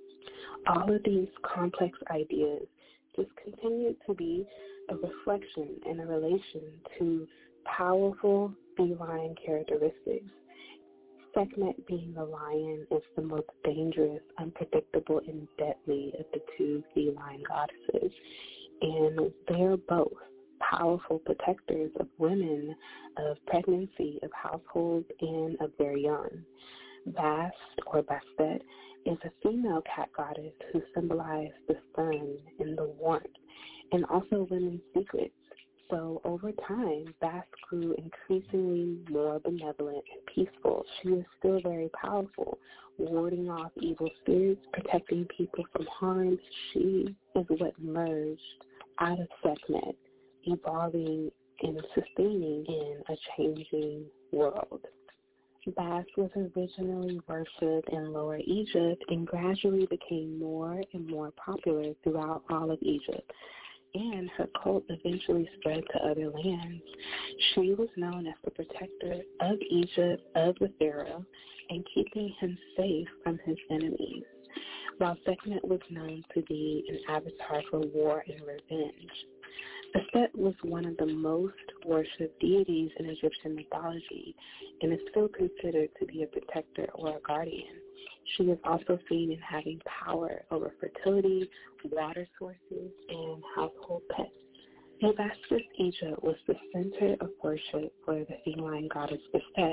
All of these complex ideas just continue to be a reflection and a relation to powerful feline characteristics. Sekhmet, being the lion, is the most dangerous, unpredictable, and deadly of the two feline goddesses, and they're both powerful protectors of women, of pregnancy, of households, and of their young. Bast, or Bastet, is a female cat goddess who symbolizes the sun and the warmth, and also women's secrets. So over time, Bast grew increasingly more benevolent and peaceful. She was still very powerful, warding off evil spirits, protecting people from harm. She is what emerged out of Sekhmet, evolving and sustaining in a changing world. Bast was originally worshipped in Lower Egypt and gradually became more and more popular throughout all of Egypt, and her cult eventually spread to other lands. She was known as the protector of Egypt, of the pharaoh, and keeping him safe from his enemies, while Sekhmet was known to be an avatar for war and revenge. Bastet was one of the most worshipped deities in Egyptian mythology and is still considered to be a protector or a guardian. She is also seen in having power over fertility, water sources, and household pets. Bubastis, Egypt was the center of worship for the feline goddess Bastet.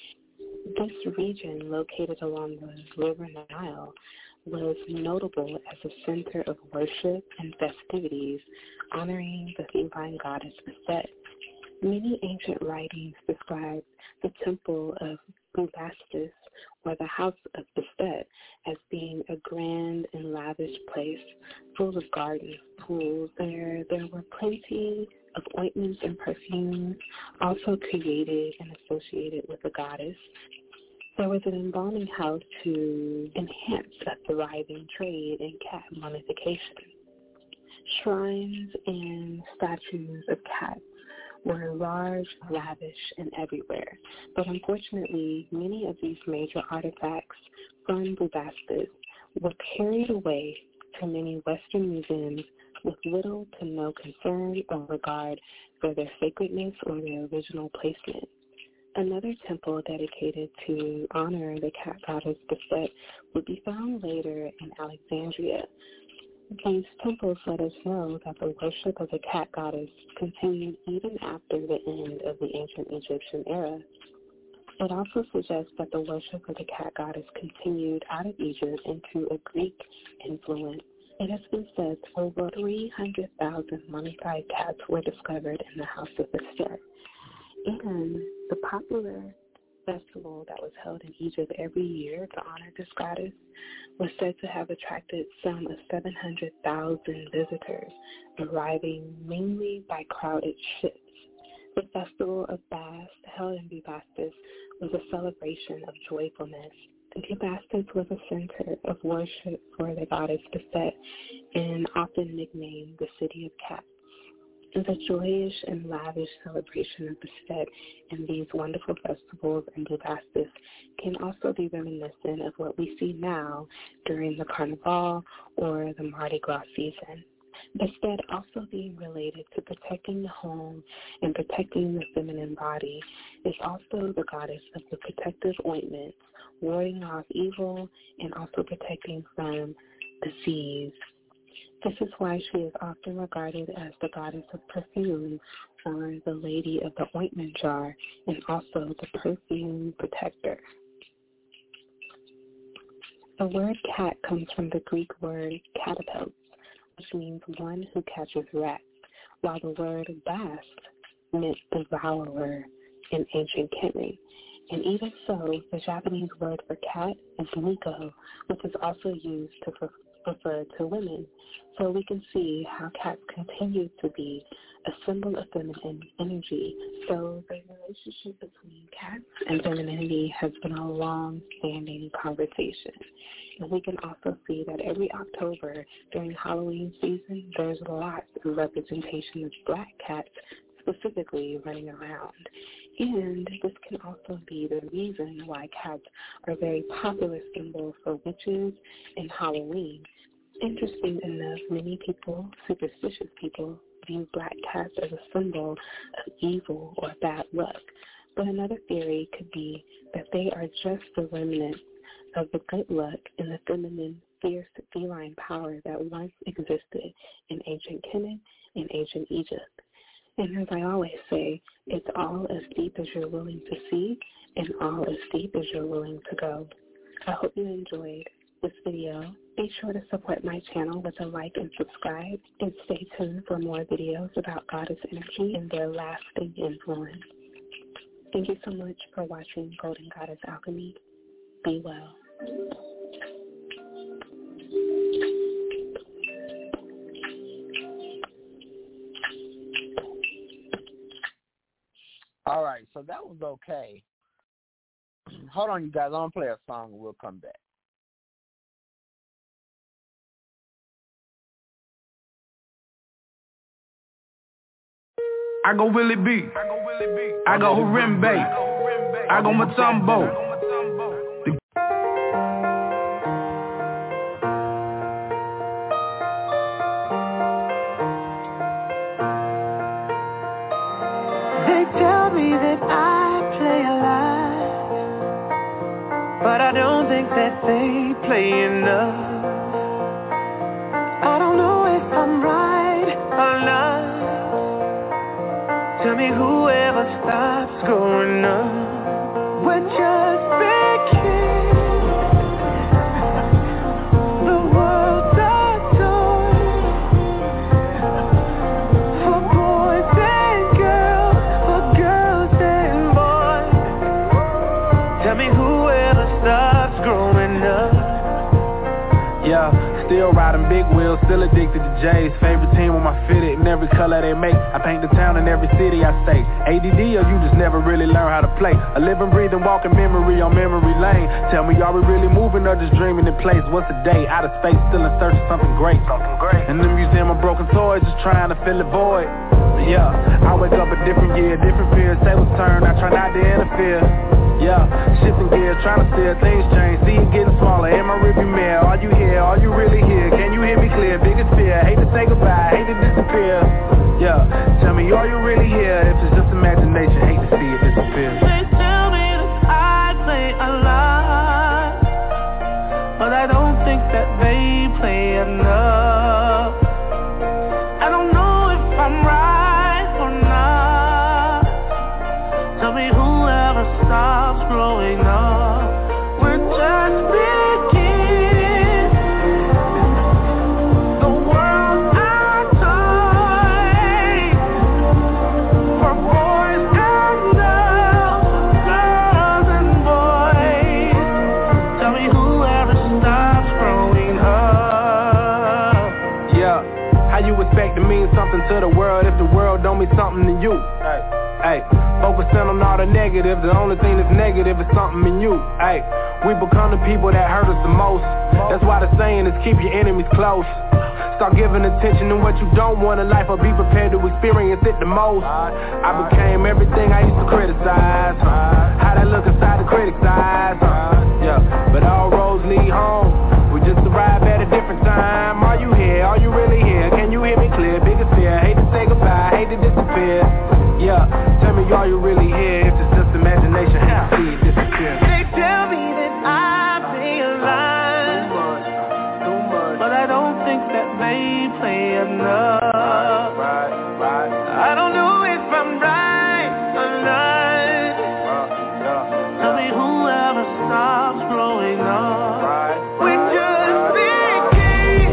This region, located along the river Nile, was notable as a center of worship and festivities honoring the feline goddess Bastet. Many ancient writings describe the temple of Bubastis, or the house of Bastet, as being a grand and lavish place full of gardens, pools. There, there were plenty of ointments and perfumes also created and associated with the goddess. There was an embalming house to enhance a thriving trade in cat mummification. Shrines and statues of cats were large, lavish, and everywhere. But unfortunately, many of these major artifacts from Bubastis were carried away to many Western museums with little to no concern or regard for their sacredness or their original placement. Another temple dedicated to honor the cat goddess Bastet would be found later in Alexandria. These temples let us know that the worship of the cat goddess continued even after the end of the ancient Egyptian era. It also suggests that the worship of the cat goddess continued out of Egypt into a Greek influence. It has been said over three hundred thousand mummified cats were discovered in the house of Bastet. And the popular festival that was held in Egypt every year to honor this goddess was said to have attracted some of seven hundred thousand visitors, arriving mainly by crowded ships. The festival of Bast, held in Bubastis, was a celebration of joyfulness. Bubastis was a center of worship for the goddess Bastet and often nicknamed the City of Cats. The joyous and lavish celebration of Bastet and these wonderful festivals in Bubastis can also be reminiscent of what we see now during the Carnival or the Mardi Gras season. Bastet also being related to protecting the home and protecting the feminine body is also the goddess of the protective ointments, warding off evil and also protecting from disease. This is why she is often regarded as the goddess of perfume or the lady of the ointment jar and also the perfume protector. The word cat comes from the Greek word katapelts, which means one who catches rats, while the word bast meant devourer in ancient Kenri. And even so, the Japanese word for cat is miko, which is also used to refer to women. So we can see how cats continue to be a symbol of feminine energy. So the relationship between cats and femininity has been a long-standing conversation. And we can also see that every October during Halloween season, there's lots of representation of black cats specifically running around. And this can also be the reason why cats are a very popular symbol for witches and Halloween. Interesting enough, many people, superstitious people, view black cats as a symbol of evil or bad luck. But another theory could be that they are just the remnants of the good luck and the feminine, fierce feline power that once existed in ancient Canaan and ancient Egypt. And as I always say, it's all as deep as you're willing to see and all as deep as you're willing to go. I hope you enjoyed this video. Be sure to support my channel with a like and subscribe, and stay tuned for more videos about goddess energy and their lasting influence. Thank you so much for watching Golden Goddess Alchemy. Be well. All right, so that was okay. Hold on, you guys. I'm going to play a song and we'll come back. I go Willie B. I go Harimbe. I go Matumbo. They tell me that I play a lot, but I don't think that they play enough. I don't know if I'm right or not. Tell me whoever stops growing up would just begin. The world's a toy for boys and girls, for girls and boys. Tell me whoever stops growing up. Yeah, still riding big wheels, still addicted to J's. Favorite team with my fitted in every color they make. I paint the town in every city I stay. A D D or you just never really learn how to play. A living, breathing, walking memory on memory lane. Tell me, are we really moving or just dreaming in place? What's a day? Out of space, still in search of something great. Something great. In the museum of broken toys, just trying to fill the void. Yeah, I wake up a different year, different fears, tables turn, I try not to interfere. Yeah, shifting gears, trying to steer, things change, see it getting smaller in my rearview mirror. Are you here? Are you really here? Can you hear me clear? Biggest fear, hate to say goodbye, hate to disappear. Yeah, tell me, are you really here? If it's just imagination, hate to see it disappear. They tell me that I play a lot, but I don't think that they play enough. I don't know if I'm right or not. Tell me whoever stops growing up, we're just beginning. The world our toy for boys and girls, girls and boys. Tell me whoever stops growing up. Yeah, how you expect to mean something to the world if the world don't mean something to you? Hey, hey, focusing on all the negative, the only thing that's negative is something in you. Hey, we become the people that hurt us the most. That's why the saying is keep your enemies close. Start giving attention to what you don't want in life, or be prepared to experience it the most. I became everything I used to criticize. How that look inside the critic's eyes. Yeah, but all roads lead home. We just arrived at a different time. Are you here? Are you really here? Can you hear me clear? Biggest fear, hate to say goodbye, hate to disappear. Yeah, tell me, are you really here? If it's just imagination, hate to see it disappear. They tell me that I play a lot, Too much, too much. but I don't think that they play enough. Right, right. I don't know if I'm right or not. Uh, yeah, Tell me yeah. whoever stops growing up, Right, we right, just right. begin.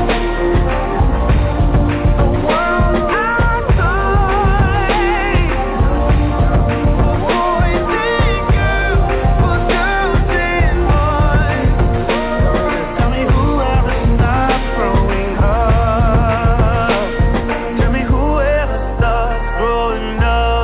The world our toy for boys and girls, for girls and boys. Tell me whoever stops growing up. Tell me whoever stops growing up.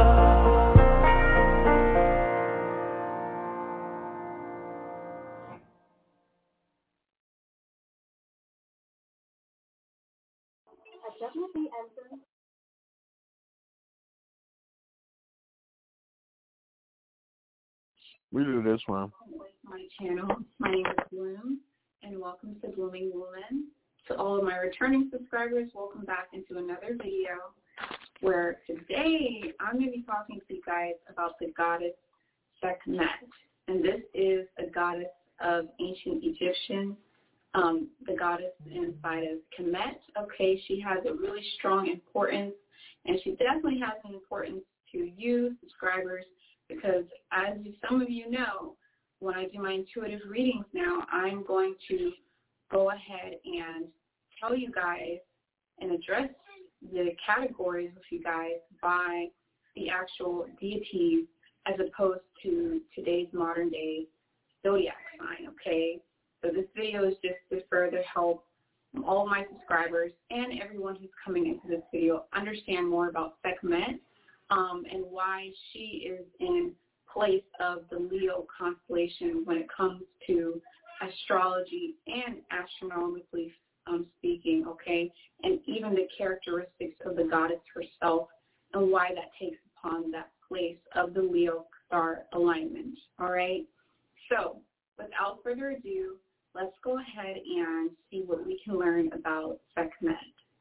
We do this one. My channel. My name is Bloom, and welcome to Blooming Woman. To all of my returning subscribers, welcome back into another video where today I'm going to be talking to you guys about the goddess Sekhmet. And this is a goddess of ancient Egyptian, um, the goddess inside of Kemet. Okay, she has a really strong importance, and she definitely has an importance to you, subscribers, because as you, some of you know, when I do my intuitive readings now, I'm going to go ahead and tell you guys and address the categories with you guys by the actual deities as opposed to today's modern day zodiac sign, okay? So this video is just to further help all of my subscribers and everyone who's coming into this video understand more about Sekhmet um, and why she is in place of the Leo constellation when it comes to astrology and astronomically um, speaking, okay, and even the characteristics of the goddess herself and why that takes upon that place of the Leo star alignment, all right? So without further ado, let's go ahead and see what we can learn about Sekhmet.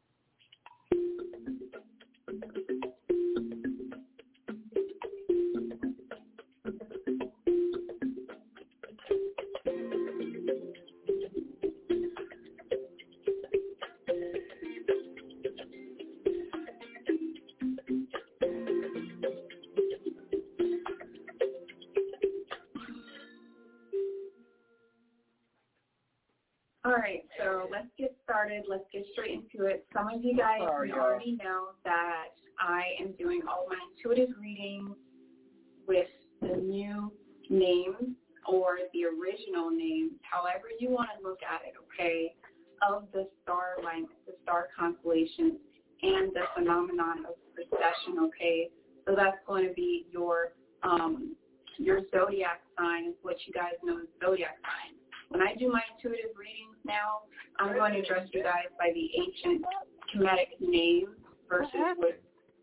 All right, so let's get started. Let's get straight into it. Some of you guys Sorry, may y'all. already know that I am doing all my intuitive readings with the new name or the original name, however you want to look at it, okay, of the star alignment, the star constellations, and the phenomenon of precession, okay? So that's going to be your um, your zodiac sign, is what you guys know as zodiac sign. When I do my intuitive readings now, I'm going to address you guys by the ancient Kemetic names versus with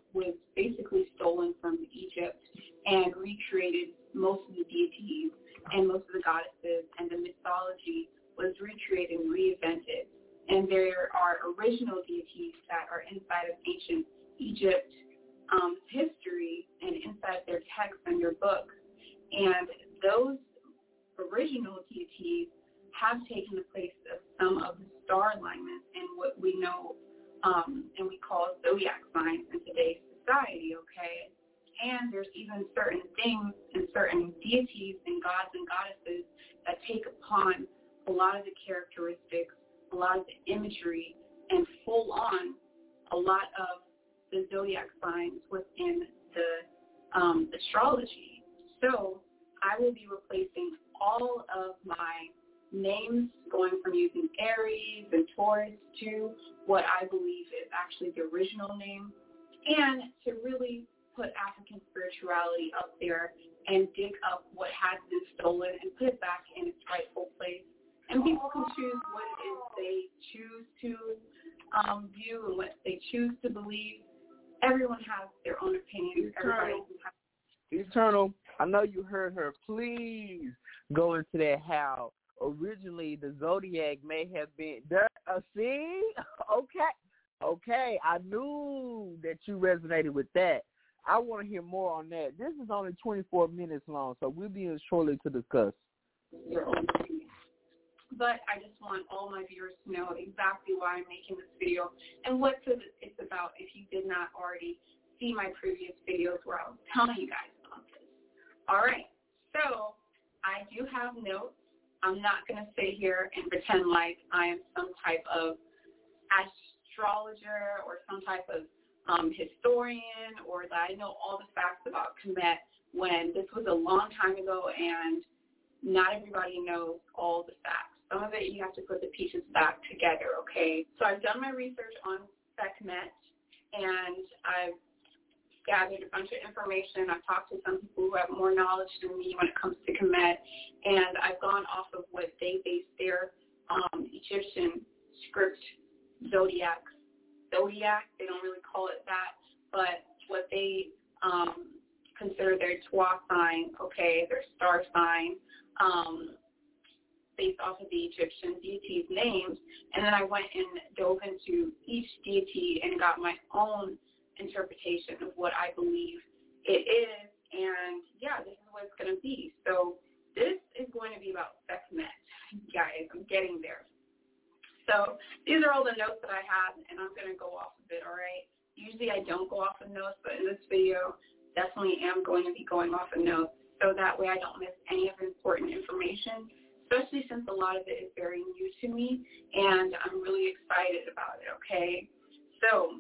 was basically stolen from Egypt and recreated. Most of the deities and most of the goddesses and the mythology was recreated and reinvented. And there are original deities that are inside of ancient Egypt um, history and inside their texts and their books. And those original deities have taken the place of some of the star alignments and what we know um, and we call zodiac signs in today's society, okay? And there's even certain things and certain deities and gods and goddesses that take upon a lot of the characteristics, a lot of the imagery, and full on a lot of the zodiac signs within the um, astrology. So I will be replacing all of my names, going from using Aries and Taurus to what I believe is actually the original name, and to really put African spirituality up there and dig up what has been stolen and put it back in its rightful place. And people can choose what it is they choose to um, view and what they choose to believe. Everyone has their own opinion. Everybody has. Eternal, I know you heard her. Please go into that how originally the Zodiac may have been there. Uh, see? Okay. Okay. I knew that you resonated with that. I want to hear more on that. This is only twenty-four minutes long, so we'll be in shortly to discuss. But I just want all my viewers to know exactly why I'm making this video and what it's about if you did not already see my previous videos where I was telling you guys about this. All right, so I do have notes. I'm not going to sit here and pretend like I am some type of astrologer or some type of um, historian or that I know all the facts about Kemet when this was a long time ago and not everybody knows all the facts. Some of it you have to put the pieces back together, okay? So I've done my research on Sekhmet, and I've gathered a bunch of information. I've talked to some people who have more knowledge than me when it comes to Kemet, and I've gone off of what they base their um, Egyptian script zodiac. Zodiac, they don't really call it that, but what they um, consider their Twa sign, okay, their star sign, um, based off of the Egyptian deities' names. And then I went and dove into each deity and got my own interpretation of what I believe it is. And, yeah, this is what it's going to be. So this is going to be about Sekhmet, guys. I'm getting there. So these are all the notes that I have, and I'm going to go off of it, all right? Usually I don't go off of notes, but in this video, definitely am going to be going off of notes so that way I don't miss any of the important information, especially since a lot of it is very new to me, and I'm really excited about it, okay? So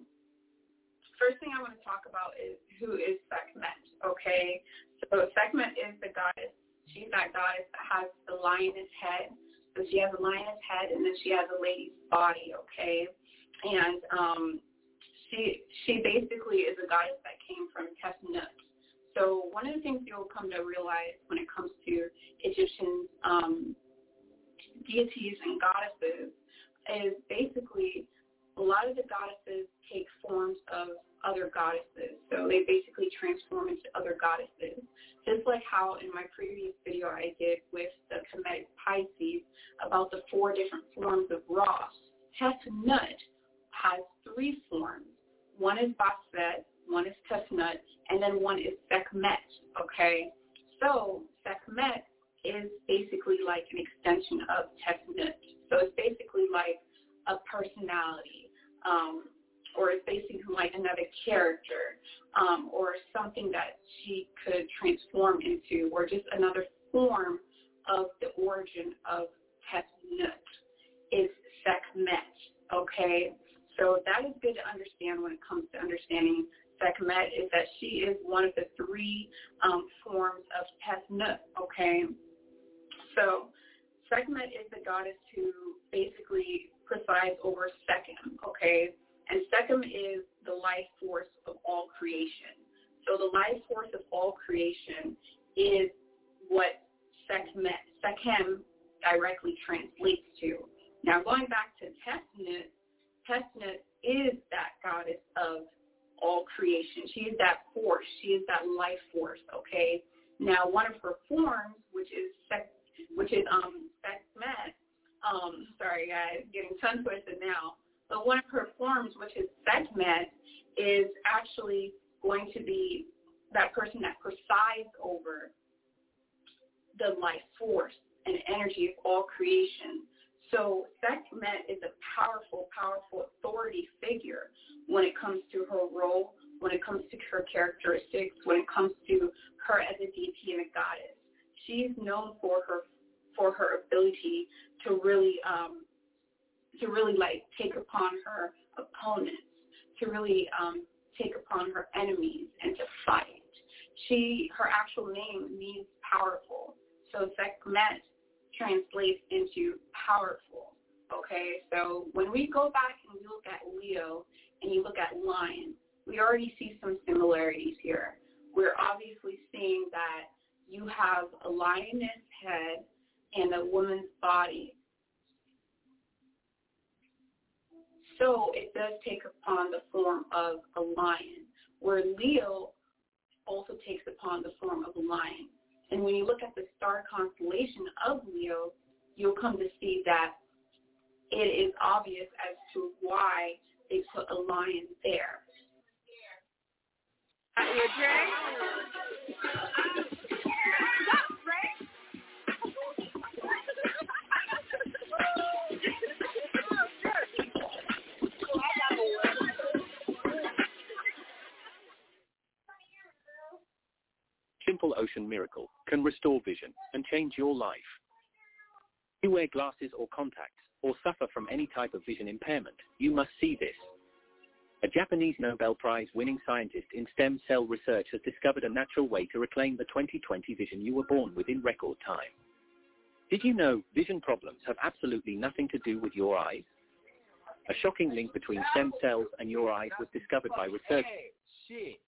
first thing I want to talk about is who is Sekhmet, okay? So Sekhmet is the goddess. She's that goddess that has the lioness head. So she has a lioness head, and then she has a lady's body, okay? And um, she she basically is a goddess that came from Tefnut. So one of the things you'll come to realize when it comes to Egyptian um, deities and goddesses is basically a lot of the goddesses take forms of other goddesses. So they basically transform into other goddesses. Just like how in my previous video I did with the Kemetic Pisces about the four different forms of Ra. Tefnut has three forms. One is Bastet, one is Tefnut, and then one is Sekhmet, okay? So Sekhmet is basically like an extension of Tefnut. So it's basically like a personality, um, or it's basically like another character, um, or something that she could transform into, or just another form of the origin of Tefnut is Sekhmet, okay? So that is good to understand when it comes to understanding Sekhmet, is that she is one of the three um, forms of Tefnut, okay? So Sekhmet is the goddess who basically presides over Sekhem, okay? And Sekhem is the life force of all creation. So the life force of all creation is what Sekhmet, Sekhem directly translates to. Now going back to Tefnut, Tefnut is that goddess of all creation. force, okay? Now, one of her forms, which is sex, which is um, Sekhmet, um, sorry guys, getting tongue twisted now, but one of her forms, which is Sekhmet, is actually going to be that person that presides over the life force and energy of all creation. So Sekhmet is a powerful, powerful authority figure when it comes to her role, when it comes to her characteristics, when it comes to her as a deity and a goddess. She's known for her for her ability to really um, to really like take upon her opponents, to really um, take upon her enemies and to fight. She her actual name means powerful. So Sekhmet translates into powerful. Okay, so when we go back and we look at Leo and you look at Lion, we already see some similarities here. We're obviously seeing that you have a lioness head and a woman's body. So it does take upon the form of a lion, where Leo also takes upon the form of a lion. And when you look at the star constellation of Leo, you'll come to see that it is obvious as to why they put a lion there. Are you Simple Ocean Miracle can restore vision and change your life. You wear glasses or contacts or suffer from any type of vision impairment, you must see this. A Japanese Nobel Prize winning scientist in stem cell research has discovered a natural way to reclaim the twenty twenty vision you were born with in record time. Did you know vision problems have absolutely nothing to do with your eyes? A shocking link between stem cells and your eyes was discovered by researchers. Shit.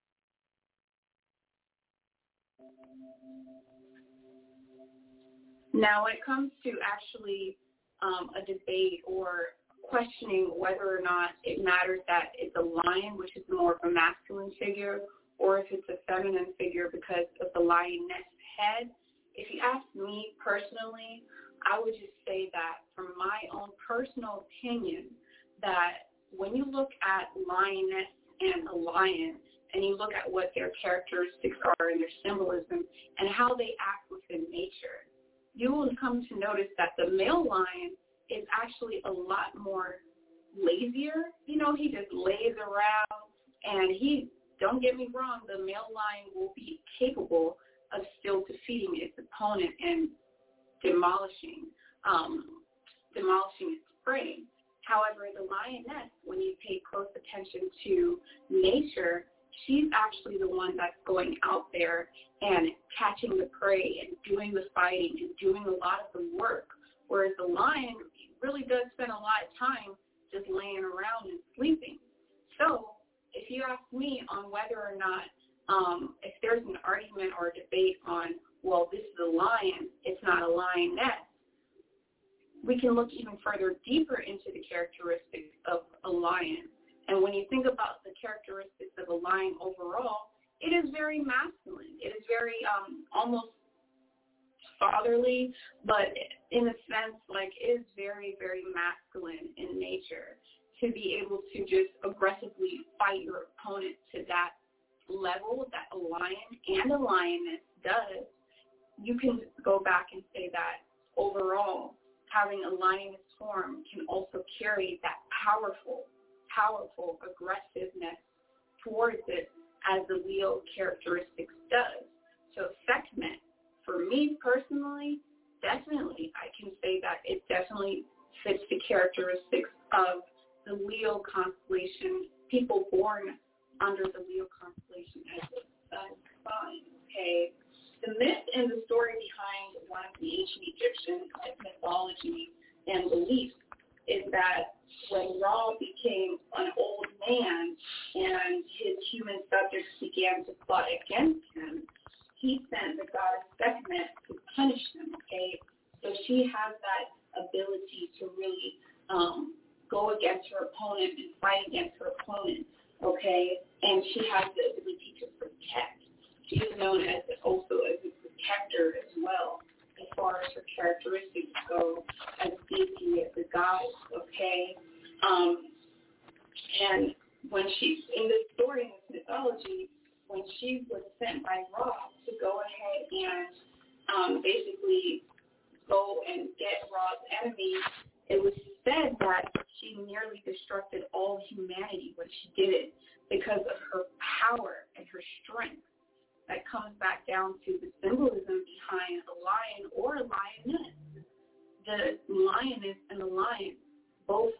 Now, when it comes to actually um, a debate or questioning whether or not it matters that it's a lion, which is more of a masculine figure, or if it's a feminine figure because of the lioness head, if you ask me personally, I would just say that from my own personal opinion, that when you look at lioness and a lion, and you look at what their characteristics are and their symbolism and how they act within nature, you will come to notice that the male lion is actually a lot more lazier. You know, he just lays around, and he, don't get me wrong, the male lion will be capable of still defeating its opponent and demolishing, um, demolishing its prey. However, the lioness, when you pay close attention to nature, she's actually the one that's going out there and catching the prey and doing the fighting and doing a lot of the work, whereas the lion really does spend a lot of time just laying around and sleeping. So if you ask me on whether or not, um, if there's an argument or a debate on, well, this is a lion, it's not a lioness, we can look even further deeper into the characteristics of a lion. And when you think about the characteristics of a lion overall, it is very masculine. It is very um, almost fatherly, but in a sense, like, it is very, very masculine in nature to be able to just aggressively fight your opponent to that level that a lion and a lioness does. You can go back and say that overall, having a lioness form can also carry that powerful powerful aggressiveness towards it as the Leo characteristics does. So Sekhmet, for me personally, definitely I can say that it definitely fits the characteristics of the Leo constellation, people born under the Leo constellation as a sun sign. Okay. The myth and the story behind one of the ancient Egyptian mythology and beliefs is that when Ra became an old man and his human subjects began to plot against him, he sent the goddess Sekhmet to punish them, okay? So she has that ability to really um, go against her opponent and fight against her opponent, okay? And she has the ability to protect. She is known known as also as a protector as well, as far as her characteristics go, as a deity, as a goddess, okay? Um, and when she, in this story, in this mythology, when she was sent by Ra to go ahead and um, basically go and get Ra's enemy, it was said that she nearly destructed all humanity when she did it because of her power and her strength. That comes back down to the symbolism behind a lion or a lioness. The lioness and the lion both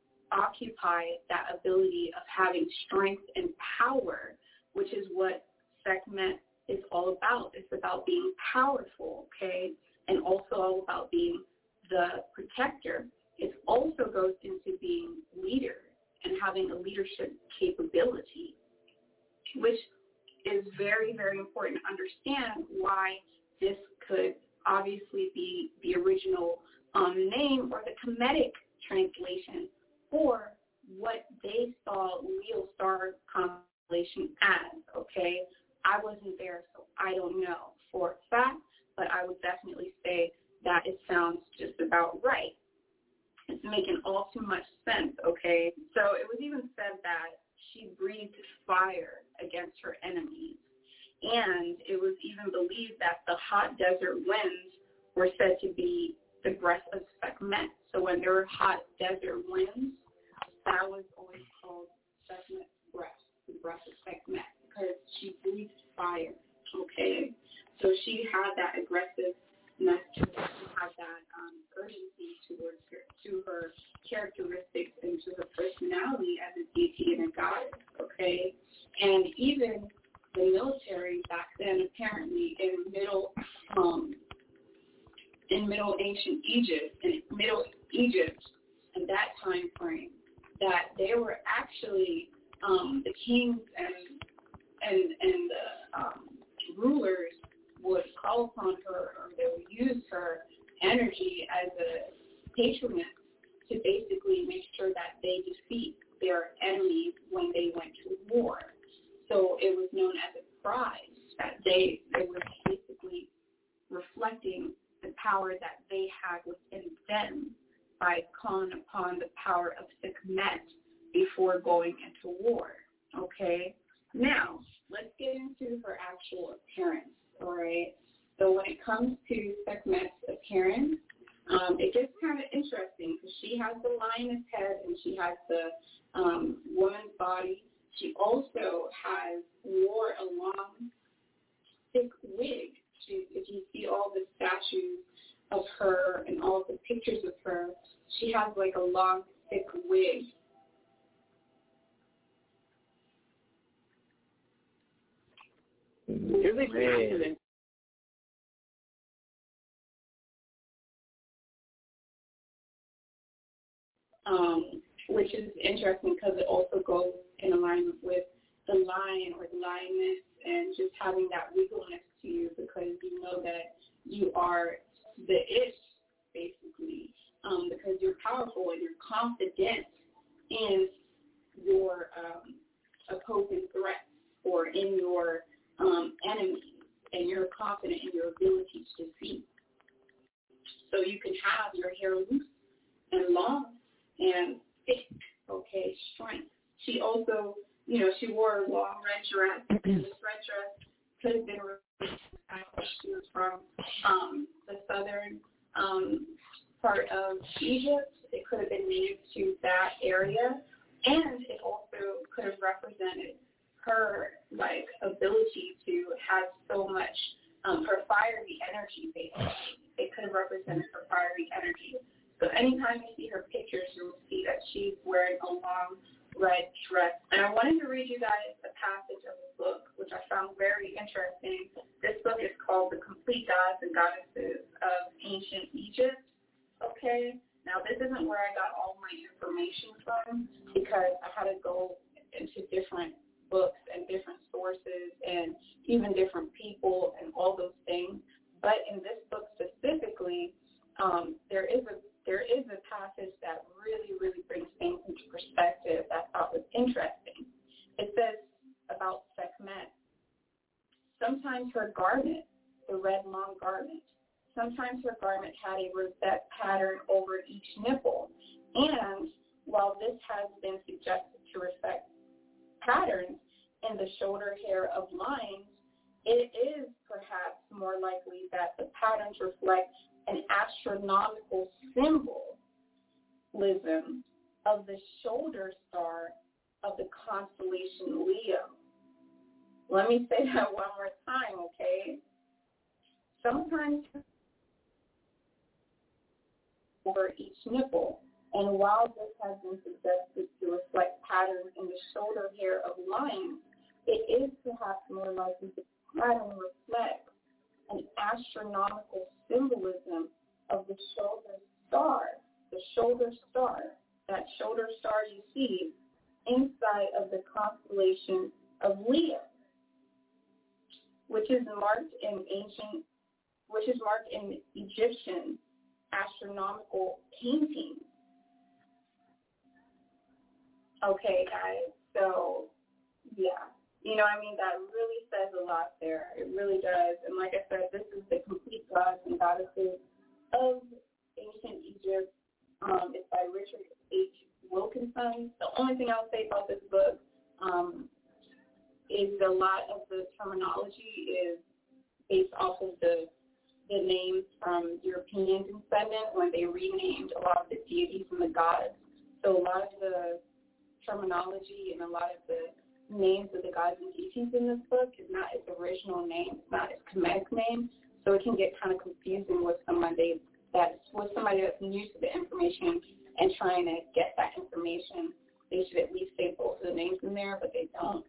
occupy that ability of having strength and power, which is what Sekhmet is all about. It's about being powerful, okay, and also all about being the protector. It also goes into being leader and having a leadership capability, which is very, very important to understand why this could obviously be the original um, name or the Kemetic translation for what they saw Leo Star constellation as, okay? I wasn't there, so I don't know for a fact, but I would definitely say that it sounds just about right. It's making all too much sense, okay? So it was even said that she breathed fire against her enemies. And it was even believed that the hot desert winds were said to be the breath of Sekhmet. So when there were hot desert winds, that was always called Sekhmet's breath, the breath of Sekhmet, because she breathed fire, okay? So she had that aggressiveness to her, she had that um, urgency towards her, to her characteristics and to her personality as a deity and a goddess, okay? And even the military back then, apparently in middle, um, in Middle Ancient Egypt, in Middle Egypt, in that time frame, that they were actually um, the kings and and and the um, rulers would call upon her, or they would use her energy as a patroness to basically make sure that they defeat their enemies when they went to war. So it was known as a prize that they, they were basically reflecting the power that they had within them by calling upon the power of Sekhmet before going into war, okay? Now, let's get into her actual appearance, all right? So when it comes to Sekhmet's appearance, um, it gets kind of interesting because she has the lioness head and she has the um, woman's body. She also has wore a long, thick wig. She, if you see all the statues of her and all the pictures of her, she has like a long, thick wig. Man. Um, which is interesting because it also goes in alignment with the lion or the lioness and just having that regalness to you because you know that you are the ish, basically, um, because you're powerful and you're confident in your um, opposing threats or in your um, enemies, and you're confident in your ability to defeat. So you can have your hair loose and long and thick, okay, strength. She also, you know, she wore a long red dress. This red dress could have been she was from um, the southern um, part of Egypt. It could have been named to that area, and it also could have represented her like ability to have so much um, her fiery energy. Basically, it could have represented her fiery energy. So anytime you see her pictures, you'll see that she's wearing a long red dress. And I wanted to read you guys a passage of the book, which I found very interesting. This book is called The Complete Gods and Goddesses of Ancient Egypt. Okay? Now, this isn't where I got all my information from because I had to go into different books and different sources and even different people and all those things. But in this book specifically, um, there is a there is a passage that really, really brings things into perspective that I thought was interesting. It says about Sekhmet, Sometimes her garment, the red long garment, sometimes her garment had a rosette pattern over each nipple. And while this has been suggested to reflect patterns in the shoulder hair of lines, it is perhaps more likely that the patterns reflect an astronomical symbolism of the shoulder star of the constellation Leo. Let me say that one more time, okay? Sometimes over each nipple, and while this has been suggested to reflect patterns in the shoulder hair of lions, it is perhaps more likely the pattern reflects an astronomical symbolism of the shoulder star, the shoulder star, that shoulder star you see inside of the constellation of Leo, which is marked in ancient, which is marked in Egyptian astronomical paintings. Okay, guys, so, yeah. You know, I mean, that really says a lot there. It really does. And like I said, this is the complete gods and goddesses of ancient Egypt. Um, it's by Richard H. Wilkinson. The only thing I'll say about this book um, is a lot of the terminology is based off of the the names from European descendants when they renamed a lot of the deities and the gods. So a lot of the terminology and a lot of the names of the gods and deities in this book is not its original name, it's not its Kemetic name, so it can get kind of confusing with somebody that's with somebody that's new to the information and trying to get that information. They should at least say both of the names in there, but they don't.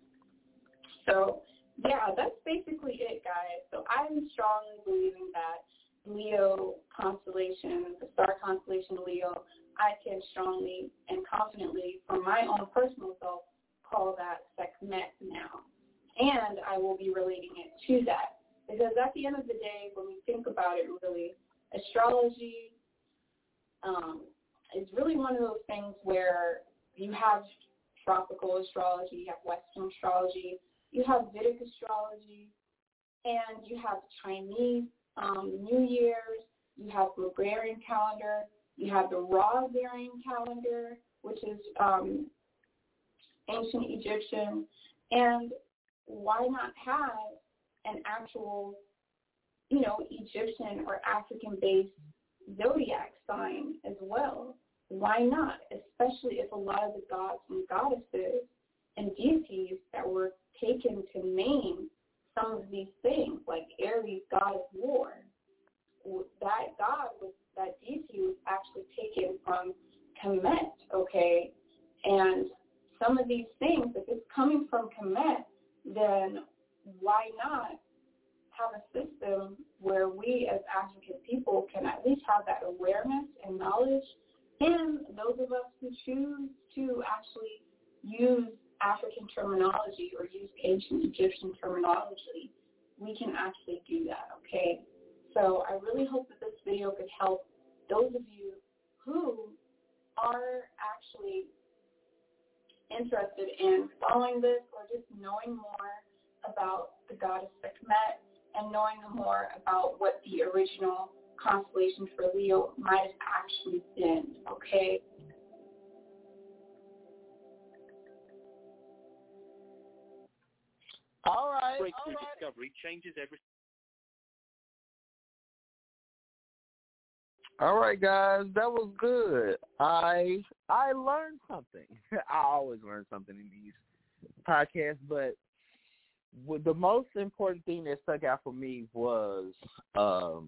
So yeah, that's basically it, guys. So I'm strongly believing that Leo constellation, the star constellation Leo, I can strongly and confidently, from my own personal self, call that Sekhmet now. And I will be relating it to that. Because at the end of the day, when we think about it really, astrology um, is really one of those things where you have tropical astrology, you have Western astrology, you have Vedic astrology, and you have Chinese um, New Year's, you have Gregorian calendar, you have the Rosarian calendar, which is um, ancient Egyptian, and why not have an actual, you know, Egyptian or African-based zodiac sign as well? Why not? Especially if a lot of the gods and goddesses and deities that were taken to name some of these things, like Ares, god of war, that god was, that deity was actually taken from Kemet, okay? And some of these things, if it's coming from Kemet, then why not have a system where we as African people can at least have that awareness and knowledge, and those of us who choose to actually use African terminology or use ancient Egyptian terminology, we can actually do that, okay? So I really hope that this video could help those of you who are actually interested in following this or just knowing more about the goddess Sekhmet and knowing more about what the original constellation for Leo might have actually been, okay? All right. Breakthrough all right. discovery changes everything. All right, guys, that was good. I I learned something. I always learn something in these podcasts, but with the most important thing that stuck out for me was um,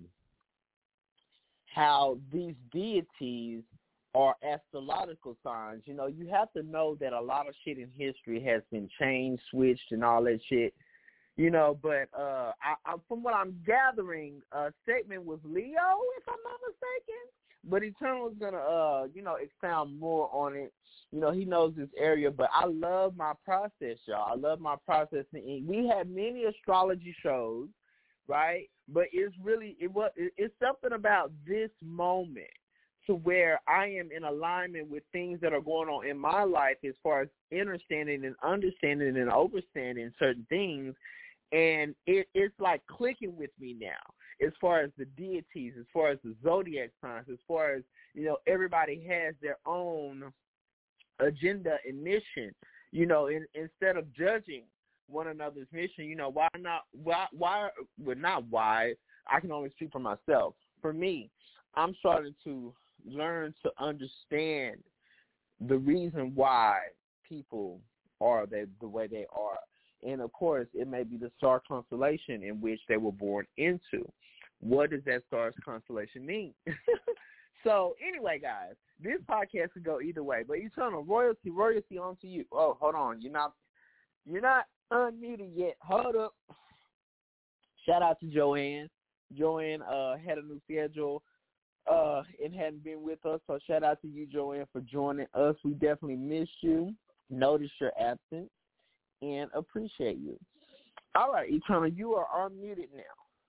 how these deities are astrological signs. You know, you have to know that a lot of shit in history has been changed, switched, and all that shit. You know, but uh, I, I, from what I'm gathering, uh, Statement was Leo, if I'm not mistaken. But Eternal's gonna, uh, you know, expound more on it. You know, he knows this area. But I love my process, y'all. I love my process. We had many astrology shows, right? But it's really it was it's something about this moment to where I am in alignment with things that are going on in my life as far as understanding and understanding and overstanding certain things. And it, it's like clicking with me now as far as the deities, as far as the zodiac signs, as far as, you know, everybody has their own agenda and mission. You know, in, instead of judging one another's mission, you know, why not, why, why, well, not why, I can only speak for myself. For me, I'm starting to learn to understand the reason why people are they, the way they are. And, of course, it may be the star constellation in which they were born into. What does that star's constellation mean? So, anyway, guys, this podcast could go either way. But Eternal, royalty, royalty on to you. Oh, hold on. You're not, you're not unmuted yet. Hold up. Shout out to Joanne. Joanne uh, had a new schedule uh, and hadn't been with us. So, shout out to you, Joanne, for joining us. We definitely missed you. Noticed your absence. And appreciate you. All right, Eternal, you are unmuted now.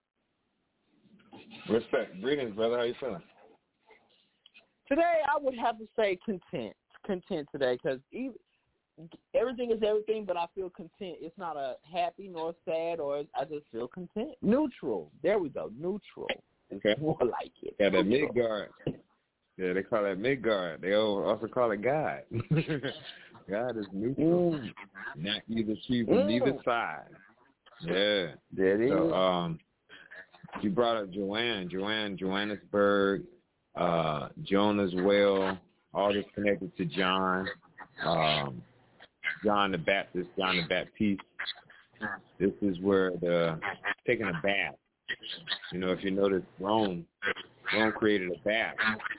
Respect. Greetings, brother. How you feeling? Today, I would have to say content. Content today, because everything is everything, but I feel content. It's not a happy nor sad, or I just feel content. Neutral. There we go. Neutral. Okay. More like it. Yeah, that Midgard. Yeah, they call that Midgard. They also call it God. God is neutral, mm. not either cheap from mm. either side. Yeah. That is. So, um, you brought up Joanne, Joanne, Johannesburg, uh, Jonah's Well, all this connected to John, um, John the Baptist, John the Baptiste. This is where the taking a bath. You know, if you notice, Rome, Rome created a bath.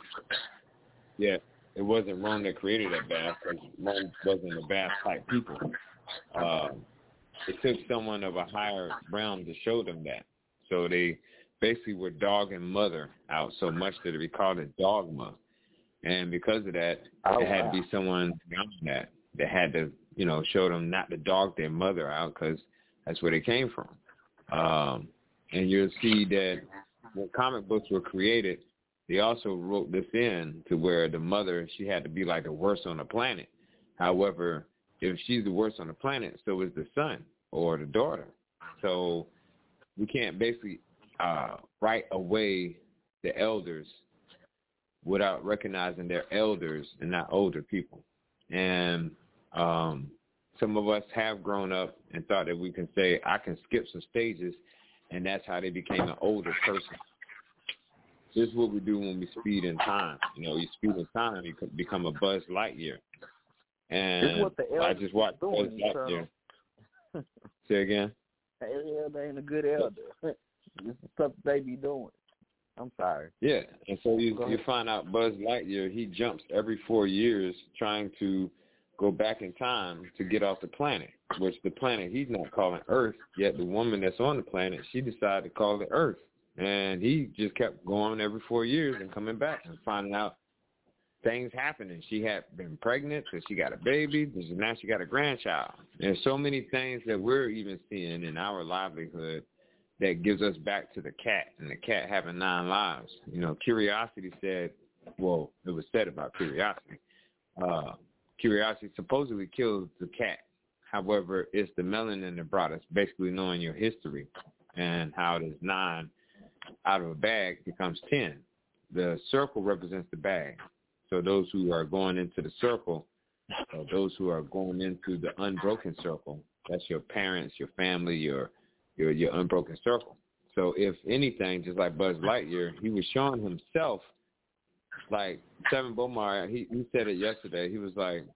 Yeah. It wasn't Rome that created that bath, because Rome wasn't a bath type people. Uh, it took someone of a higher realm to show them that. So they basically were dogging mother out so much that we called it dogma. And because of that, oh, it had wow. to be someone beyond that that had to, you know, show them not to dog their mother out, because that's where they came from. Um, and you'll see that when comic books were created, they also wrote this in to where the mother, she had to be like the worst on the planet. However, if she's the worst on the planet, so is the son or the daughter. So we can't basically uh, write away the elders without recognizing they're elders and not older people. And um, some of us have grown up and thought that we can say, I can skip some stages, and that's how they became an older person. This is what we do when we speed in time. You know, you speed in time, you become a Buzz Lightyear. And what the I just watched Buzz Lightyear. Say again? The elder ain't a good elder. This is stuff they be doing. I'm sorry. Yeah, and so you you find out Buzz Lightyear, he jumps every four years trying to go back in time to get off the planet, which the planet he's not calling Earth, yet the woman that's on the planet, she decided to call it Earth. And he just kept going every four years and coming back and finding out things happening. She had been pregnant, so she got a baby, and now she got a grandchild. There's so many things that we're even seeing in our livelihood that gives us back to the cat, and the cat having nine lives. You know, Curiosity said, well, it was said about Curiosity. Uh, Curiosity supposedly kills the cat. However, it's the melanin that brought us basically knowing your history and how there's nine out of a bag becomes ten. The circle represents the bag. So those who are going into the circle, or those who are going into the unbroken circle, that's your parents, your family, your your your unbroken circle. So if anything, just like Buzz Lightyear, he was showing himself, like Seven Bomar, he, he said it yesterday. He was like,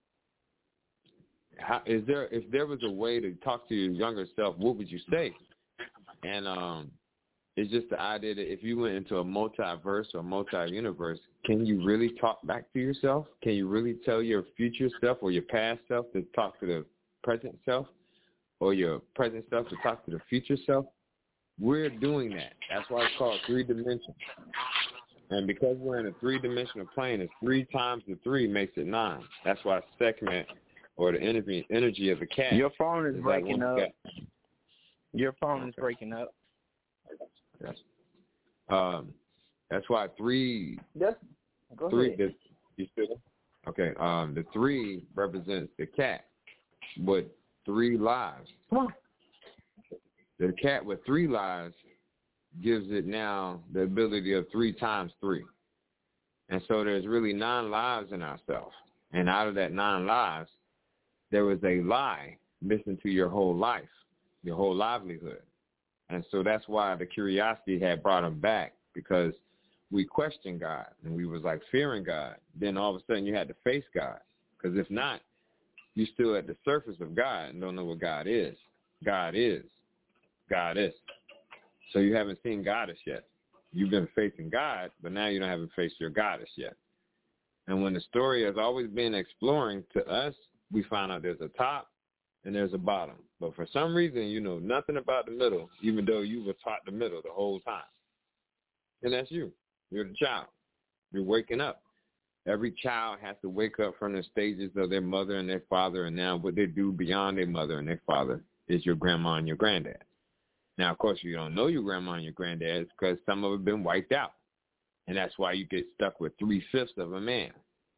how, is there if there was a way to talk to your younger self, what would you say? And um it's just the idea that if you went into a multiverse or multi-universe, can you really talk back to yourself? Can you really tell your future self or your past self to talk to the present self, or your present self to talk to the future self? We're doing that. That's why it's called three dimensions. And because we're in a three-dimensional plane, it's three times the three makes it nine. That's why segment or the energy energy of the cat. Your phone is, is breaking like up. Cat. Your phone okay. is breaking up. Yes. Um, that's why three. Yes. Go three. ahead. The, you still? Okay. Um, the three represents the cat with three lives. Come on. The cat with three lives gives it now the ability of three times three. And so there's really nine lives in ourselves. And out of that nine lives, there was a lie missing to your whole life, your whole livelihood. And so that's why the curiosity had brought him back, because we questioned God and we was like fearing God. Then all of a sudden you had to face God, because if not, you're still at the surface of God and don't know what God is. God is. God is. So you haven't seen Goddess yet. You've been facing God, but now you don't haven't faced your Goddess yet. And when the story has always been exploring, to us, we find out there's a top and there's a bottom. But for some reason, you know nothing about the middle, even though you were taught the middle the whole time. And that's you. You're the child. You're waking up. Every child has to wake up from the stages of their mother and their father, and now what they do beyond their mother and their father is your grandma and your granddad. Now, of course, you don't know your grandma and your granddad because some of them have been wiped out. And that's why you get stuck with three-fifths of a man.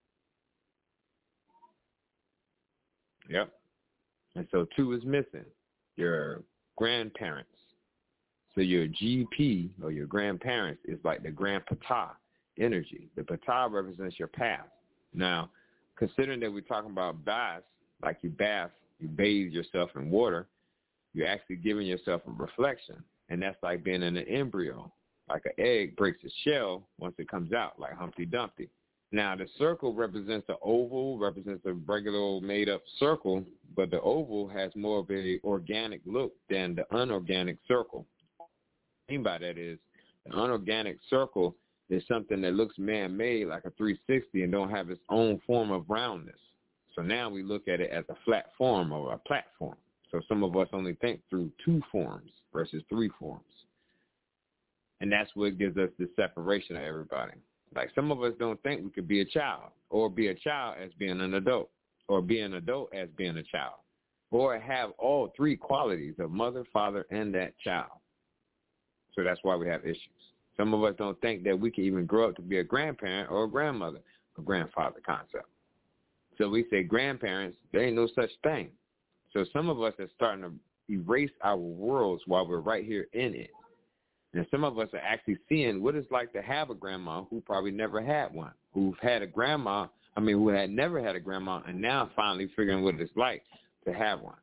Yep. And so two is missing, your grandparents. So your G P or your grandparents is like the grandpata energy. The pata represents your past. Now, considering that we're talking about baths, like you bath, you bathe yourself in water, you're actually giving yourself a reflection. And that's like being in an embryo. Like an egg breaks its shell once it comes out, like Humpty Dumpty. Now, the circle represents the oval, represents a regular old made-up circle, but the oval has more of a organic look than the unorganic circle. What I mean by that is the unorganic circle is something that looks man-made like a three sixty and don't have its own form of roundness. So now we look at it as a flat form or a platform. So some of us only think through two forms versus three forms. And that's what gives us the separation of everybody. Like some of us don't think we could be a child, or be a child as being an adult, or be an adult as being a child, or have all three qualities of mother, father, and that child. So that's why we have issues. Some of us don't think that we can even grow up to be a grandparent or a grandmother, a grandfather concept. So we say grandparents, there ain't no such thing. So some of us are starting to erase our worlds while we're right here in it. And some of us are actually seeing what it's like to have a grandma who probably never had one, who've had a grandma, I mean, who had never had a grandma, and now finally figuring what it's like to have one.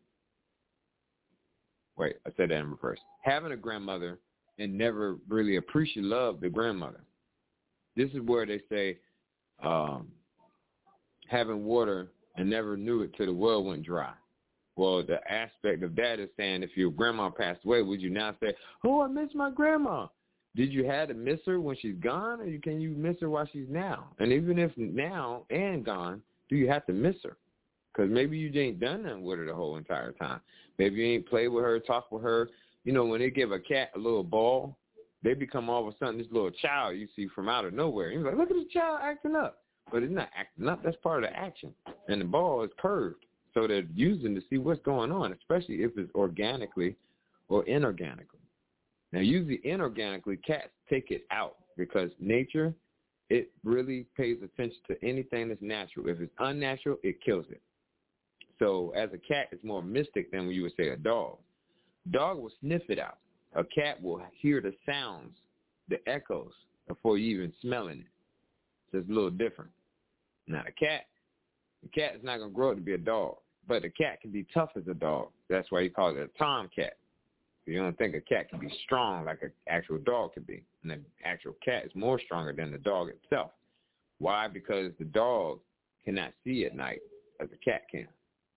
Wait, I said that in reverse. Having a grandmother and never really appreciate love the grandmother. This is where they say um, having water and never knew it till the well went dry. Well, the aspect of that is saying if your grandma passed away, would you now say, oh, I miss my grandma? Did you have to miss her when she's gone, or can you miss her while she's now? And even if now and gone, do you have to miss her? Because maybe you ain't done nothing with her the whole entire time. Maybe you ain't played with her, talked with her. You know, when they give a cat a little ball, they become all of a sudden this little child you see from out of nowhere. You're like, look at this child acting up. But it's not acting up. That's part of the action. And the ball is curved. So they're using to see what's going on, especially if it's organically or inorganically. Now, usually inorganically, cats take it out because nature, it really pays attention to anything that's natural. If it's unnatural, it kills it. So as a cat, it's more mystic than when you would say a dog. Dog will sniff it out. A cat will hear the sounds, the echoes, before you even smelling it. So it's a little different. Now, the cat, the cat is not going to grow up to be a dog. But a cat can be tough as a dog. That's why you call it a tomcat. So you don't think a cat can be strong like an actual dog can be. And an actual cat is more stronger than the dog itself. Why? Because the dog cannot see at night as a cat can.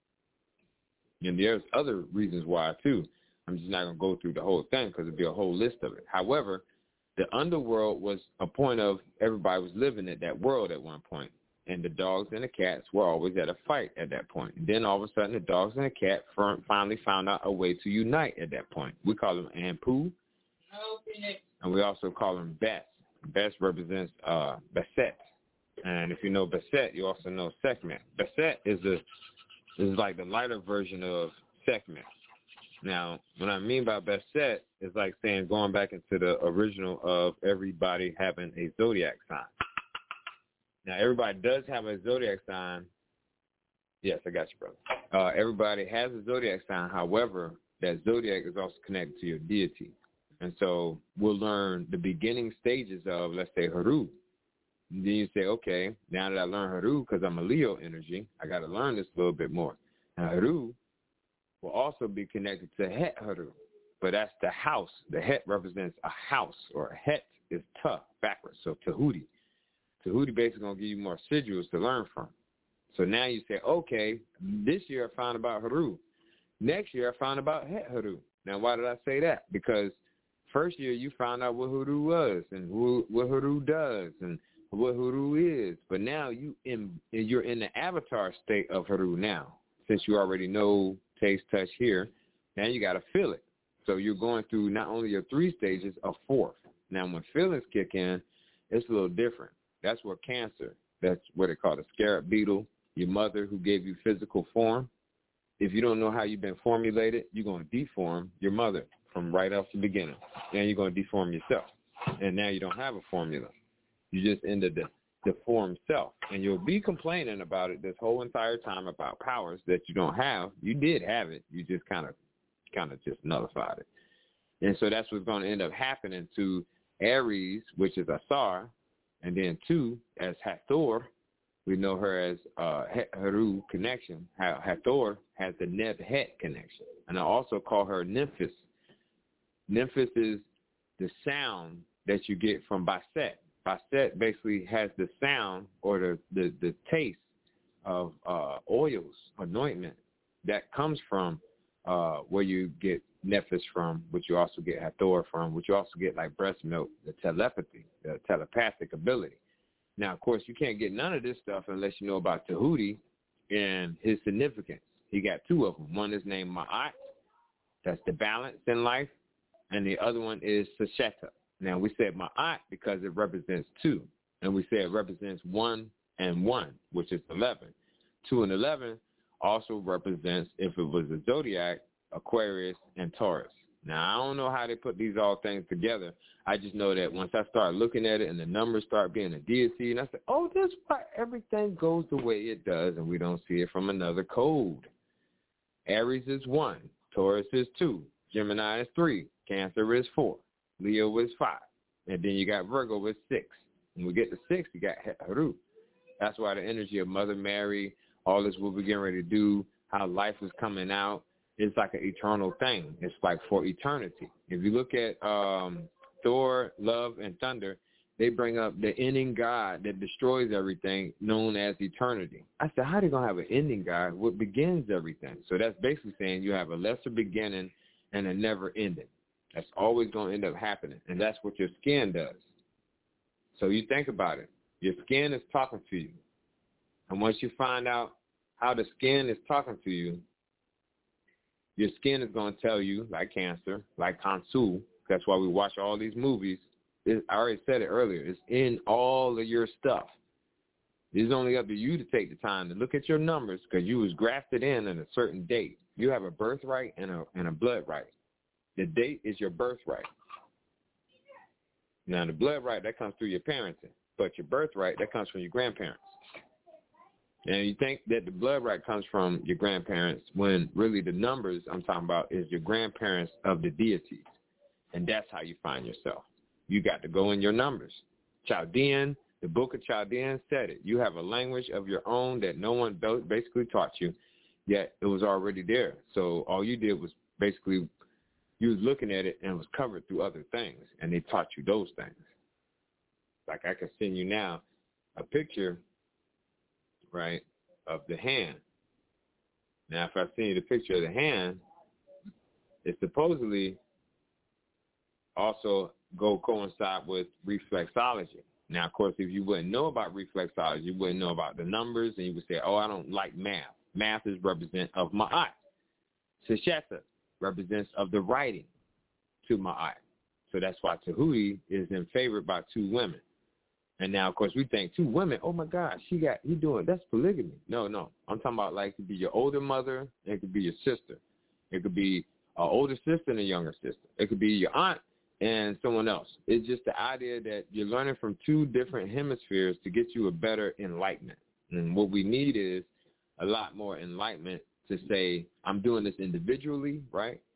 And there's other reasons why, too. I'm just not going to go through the whole thing because it'd be a whole list of it. However, the underworld was a point of everybody was living in that world at one point. And the dogs and the cats were always at a fight at that point. And then all of a sudden, the dogs and the cat finally found out a way to unite at that point. We call them Anpu, and we also call them Bess. Bess represents uh, Basset. And if you know Basset, you also know Sekhmet. Basset is a is like the lighter version of Sekhmet. Now, what I mean by Basset is like saying going back into the original of everybody having a zodiac sign. Now, everybody does have a zodiac sign. Yes, I got you, brother. Uh, everybody has a zodiac sign. However, that zodiac is also connected to your deity. And so we'll learn the beginning stages of, let's say, Haru. And then you say, okay, now that I learned Haru, because I'm a Leo energy, I got to learn this a little bit more. Now, Haru will also be connected to Het Haru, but that's the house. The Het represents a house, or Het is tough, backwards, so Tahuti. Tahuti basically going to give you more sigils to learn from. So now you say, okay, this year I found about Haru. Next year I found about Het Haru. Now, why did I say that? Because first year you found out what Haru was and who, what Haru does and what Haru is. But now you in, you're in the avatar state of Haru now. Since you already know taste, touch, hear, now you got to feel it. So you're going through not only your three stages, a fourth. Now, when feelings kick in, it's a little different. That's where Cancer, that's what they call the scarab beetle, your mother who gave you physical form. If you don't know how you've been formulated, you're going to deform your mother from right off the beginning. Now you're going to deform yourself. And now you don't have a formula. You just ended the deformed self. And you'll be complaining about it this whole entire time about powers that you don't have. You did have it. You just kind of kind of just nullified it. And so that's what's going to end up happening to Aries, which is Asar, and then two, as Hathor, we know her as uh, Het Haru connection. Hathor has the Neb Het connection. And I also call her Nemphis. Nemphis is the sound that you get from Bastet. Bastet basically has the sound or the, the, the taste of uh, oils, anointment, that comes from uh, where you get Nephis from, which you also get Hathor from, which you also get like breast milk, the telepathy, the telepathic ability. Now, of course, you can't get none of this stuff unless you know about Tahuti and his significance. He got two of them. One is named Ma'at, that's the balance in life, and the other one is Sesheta. Now, we said Ma'at because it represents two, and we say it represents one and one, which is eleven. Two and eleven also represents, if it was a zodiac, Aquarius and Taurus. Now, I don't know how they put these all things together. I just know that once I start looking at it and the numbers start being a deity, and I say, oh, that's why everything goes the way it does, and we don't see it from another code. Aries is one. Taurus is two. Gemini is three. Cancer is four. Leo is five. And then you got Virgo is six. When we get to six, you got Haru. That's why the energy of Mother Mary, all this what we're getting ready to do, how life is coming out, it's like an eternal thing. It's like for eternity. If you look at um, Thor, Love, and Thunder, they bring up the ending God that destroys everything known as eternity. I said, how are they going to have an ending God? What begins everything? So that's basically saying you have a lesser beginning and a never ending. That's always going to end up happening, and that's what your skin does. So you think about it. Your skin is talking to you. And once you find out how the skin is talking to you, your skin is going to tell you, like Cancer, like Kansu. That's why we watch all these movies. It, I already said it earlier. It's in all of your stuff. It's only up to you to take the time to look at your numbers because you was grafted in at a certain date. You have a birthright and a, and a blood right. The date is your birthright. Now, the blood right, that comes through your parenting. But your birthright, that comes from your grandparents. And you think that the blood right comes from your grandparents when really the numbers I'm talking about is your grandparents of the deities. And that's how you find yourself. You got to go in your numbers. Chaldean, the book of Chaldean said it. You have a language of your own that no one basically taught you, yet it was already there. So all you did was basically you was looking at it and it was covered through other things, and they taught you those things. Like I can send you now a picture, right, of the hand. Now, if I send you the picture of the hand, it supposedly also go coincide with reflexology. Now, of course, if you wouldn't know about reflexology, you wouldn't know about the numbers, and you would say, oh, I don't like math. Math is represent of Ma'at. Sesheta represents of the writing to Ma'at. So that's why Tahuti is in favor by two women. And now, of course, we think two women, oh, my God, she got, he doing, that's polygamy. No, no. I'm talking about like it could be your older mother. It could be your sister. It could be an older sister and a younger sister. It could be your aunt and someone else. It's just the idea that you're learning from two different hemispheres to get you a better enlightenment. And what we need is a lot more enlightenment to say, I'm doing this individually, right?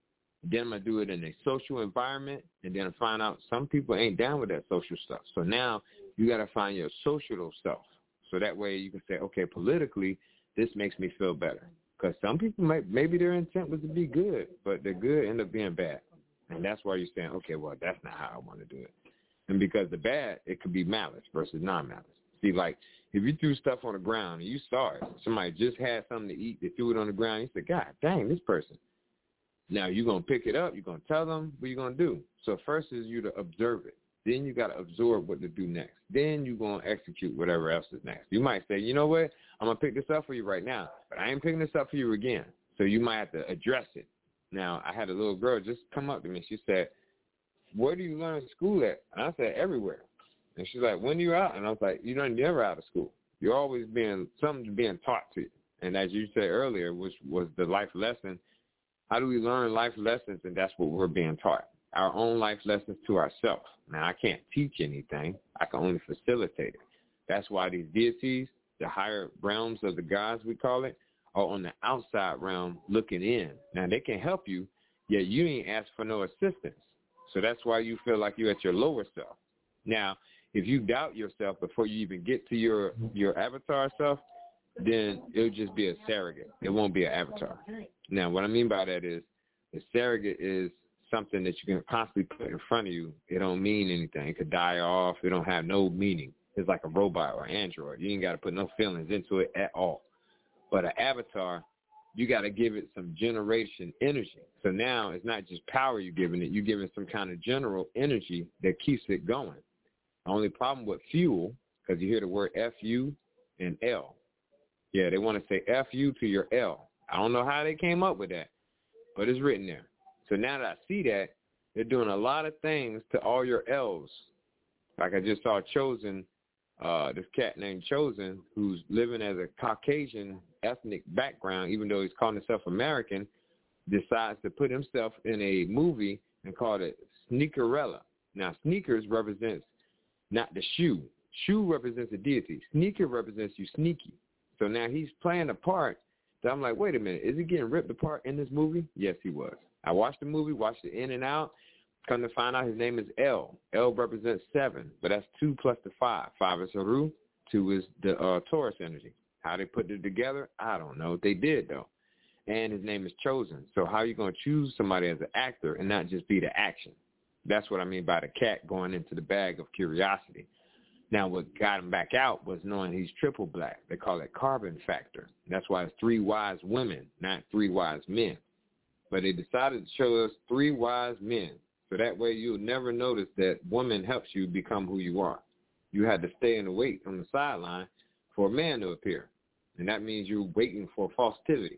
Then I'm going to do it in a social environment, and then I find out some people ain't down with that social stuff. So now you got to find your social self. So that way you can say, okay, politically, this makes me feel better. Because some people, might, maybe their intent was to be good, but the good end up being bad. And that's why you're saying, okay, well, that's not how I want to do it. And because the bad, it could be malice versus non-malice. See, like, if you threw stuff on the ground and you saw it, somebody just had something to eat, they threw it on the ground, you said, God dang, this person. Now, you're going to pick it up, you're going to tell them what you're going to do. So first is you to observe it. Then you got to absorb what to do next. Then you're going to execute whatever else is next. You might say, you know what, I'm going to pick this up for you right now, but I ain't picking this up for you again. So you might have to address it. Now, I had a little girl just come up to me. She said, where do you learn school at? And I said, everywhere. And she's like, when are you out? And I was like, you're never out of school. You're always being, something's being taught to you. And as you said earlier, which was the life lesson, how do we learn life lessons? And that's what we're being taught, our own life lessons to ourselves. Now, I can't teach anything. I can only facilitate it. That's why these deities, the higher realms of the gods, we call it, are on the outside realm looking in. Now, they can help you, yet you ain't asked for no assistance. So that's why you feel like you're at your lower self. Now, if you doubt yourself before you even get to your, your avatar self, then it'll just be a surrogate. It won't be an avatar. Now, what I mean by that is a surrogate is something that you can constantly put in front of you. It don't mean anything. It could die off. It don't have no meaning. It's like a robot or android. You ain't got to put no feelings into it at all. But an avatar, you got to give it some generation energy. So now it's not just power you're giving it. You're giving some kind of general energy that keeps it going. The only problem with fuel, because you hear the word F U and L. Yeah, they want to say F U to your L. I don't know how they came up with that, but it's written there. So now that I see that, they're doing a lot of things to all your L's. Like I just saw Chosen, uh, this cat named Chosen, who's living as a Caucasian ethnic background, even though he's calling himself American, decides to put himself in a movie and called it Sneakerella. Now, sneakers represents not the shoe. Shoe represents a deity. Sneaker represents you sneaky. So now he's playing a part that I'm like, wait a minute, is he getting ripped apart in this movie? Yes, he was. I watched the movie, watched it in and out. Come to find out his name is L. L represents seven, but that's two plus the five. Five is Haru, two is the uh, Taurus energy. How they put it together, I don't know. They did, though. And his name is Chosen. So how are you going to choose somebody as an actor and not just be the action? That's what I mean by the cat going into the bag of curiosity. Now, what got him back out was knowing he's triple black. They call it carbon factor. That's why it's three wise women, not three wise men. But they decided to show us three wise men. So that way you'll never notice that woman helps you become who you are. You had to stay in the wait on the sideline for a man to appear. And that means you're waiting for falsivity.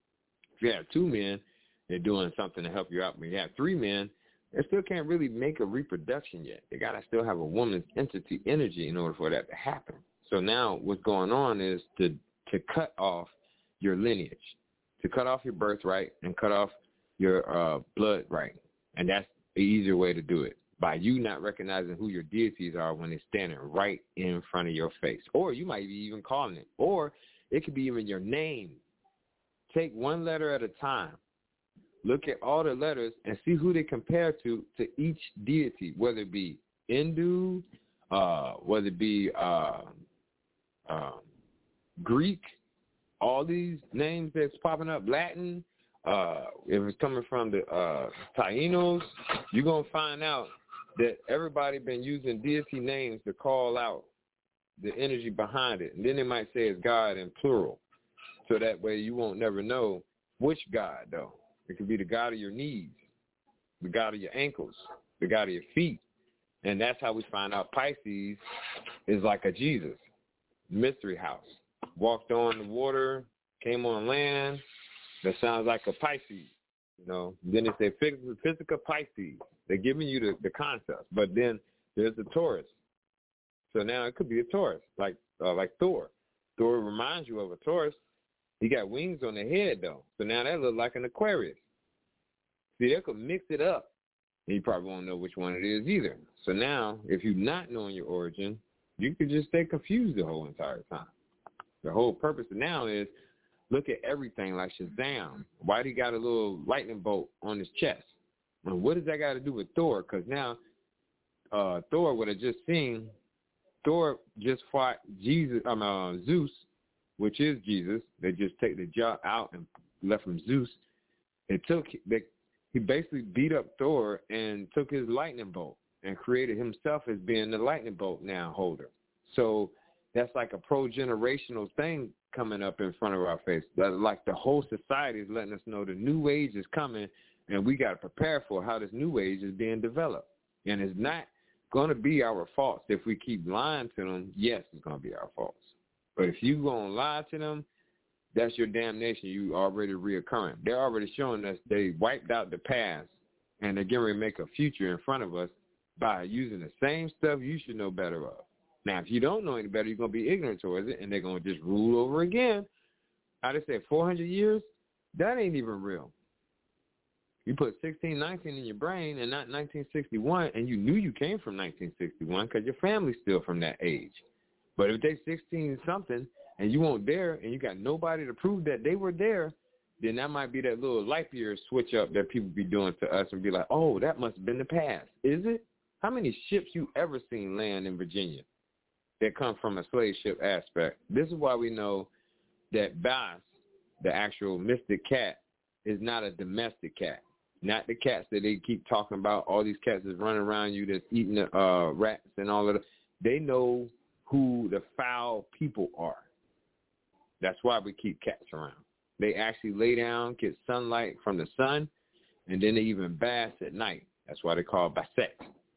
If you have two men, they're doing something to help you out. When you have three men, they still can't really make a reproduction yet. They got to still have a woman's entity energy in order for that to happen. So now what's going on is to, to cut off your lineage, to cut off your birthright and cut off your uh, blood right. And that's the easier way to do it, by you not recognizing who your deities are when they're standing right in front of your face. Or you might be even calling it. Or it could be even your name. Take one letter at a time. Look at all the letters and see who they compare to to each deity, whether it be Hindu, uh, whether it be uh, uh, Greek, all these names that's popping up, Latin. Uh, if it's coming from the uh, Tainos, you're going to find out that everybody been using deity names to call out the energy behind it. And then they might say it's God in plural. So that way you won't never know which God, though. It could be the God of your knees, the God of your ankles, the God of your feet. And that's how we find out Pisces is like a Jesus, mystery house. Walked on the water, came on land. That sounds like a Pisces, you know. Then they say physical Pisces. They're giving you the, the concept. But then there's the Taurus. So now it could be a Taurus, like uh, like Thor. Thor reminds you of a Taurus. He got wings on the head, though. So now that looks like an Aquarius. See, they could mix it up. And you probably won't know which one it is either. So now, if you're not knowing your origin, you could just stay confused the whole entire time. The whole purpose of now is look at everything like Shazam. Why do he got a little lightning bolt on his chest? And what does that got to do with Thor? Because now uh, Thor would have just seen, Thor just fought Jesus, um, uh, Zeus, which is Jesus. They just take the jaw out and left from Zeus. It took, they, he basically beat up Thor and took his lightning bolt and created himself as being the lightning bolt now holder. So that's like a pro-generational thing coming up in front of our face. Like the whole society is letting us know the new age is coming, and we got to prepare for how this new age is being developed. And it's not going to be our faults. If we keep lying to them, yes, it's going to be our faults. But if you going to lie to them, that's your damnation. You already reoccurring. They're already showing us they wiped out the past, and they're getting ready to make a future in front of us by using the same stuff you should know better of. Now, if you don't know any better, you're going to be ignorant towards it, and they're going to just rule over again. How they say, four hundred years? That ain't even real. You put sixteen nineteen in your brain and not nineteen sixty-one, and you knew you came from nineteen sixty-one because your family's still from that age. But if they sixteen-something and you weren't there and you got nobody to prove that they were there, then that might be that little life year switch up that people be doing to us and be like, oh, that must have been the past. Is it? How many ships you ever seen land in Virginia that come from a slave ship aspect? This is why we know that Bass, the actual mystic cat, is not a domestic cat. Not the cats that they keep talking about, all these cats that's running around you that's eating the uh, rats and all of that. They know who the foul people are. That's why we keep cats around. They actually lay down, get sunlight from the sun, and then they even bath at night. That's why they call it basset.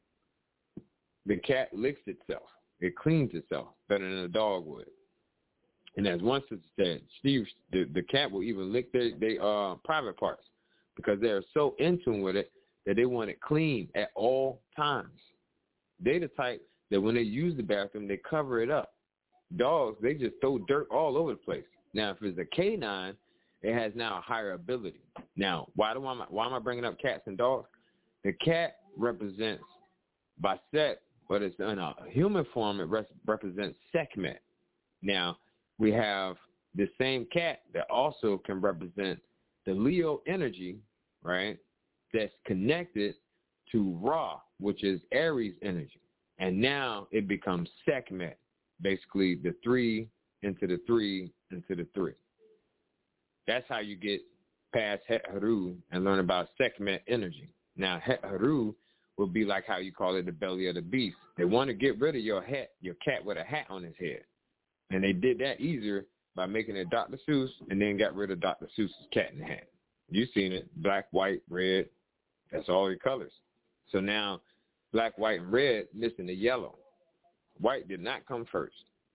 The cat licks itself. It cleans itself better than a dog would. And as one sister said, Steve, the, the cat will even lick their, their uh, private parts because they're so in tune with it that they want it clean at all times. They're the type that when they use the bathroom, they cover it up. Dogs, they just throw dirt all over the place. Now, if it's a canine, it has now a higher ability. Now, why do I, why am I bringing up cats and dogs? The cat represents Basset, but it's in a human form, it res- represents Sekhmet. Now, we have the same cat that also can represent the Leo energy, right, that's connected to Ra, which is Aries energy. And now it becomes Sekhmet, basically the three into the three into the three. That's how you get past Het Haru and learn about Sekhmet energy. Now, Het Haru will be like how you call it the belly of the beast. They want to get rid of your hat, your cat with a hat on his head. And they did that easier by making it Doctor Seuss and then got rid of Doctor Seuss's cat in the hat. You've seen it, black, white, red. That's all your colors. So now black, white, and red missing the yellow. White did not come first.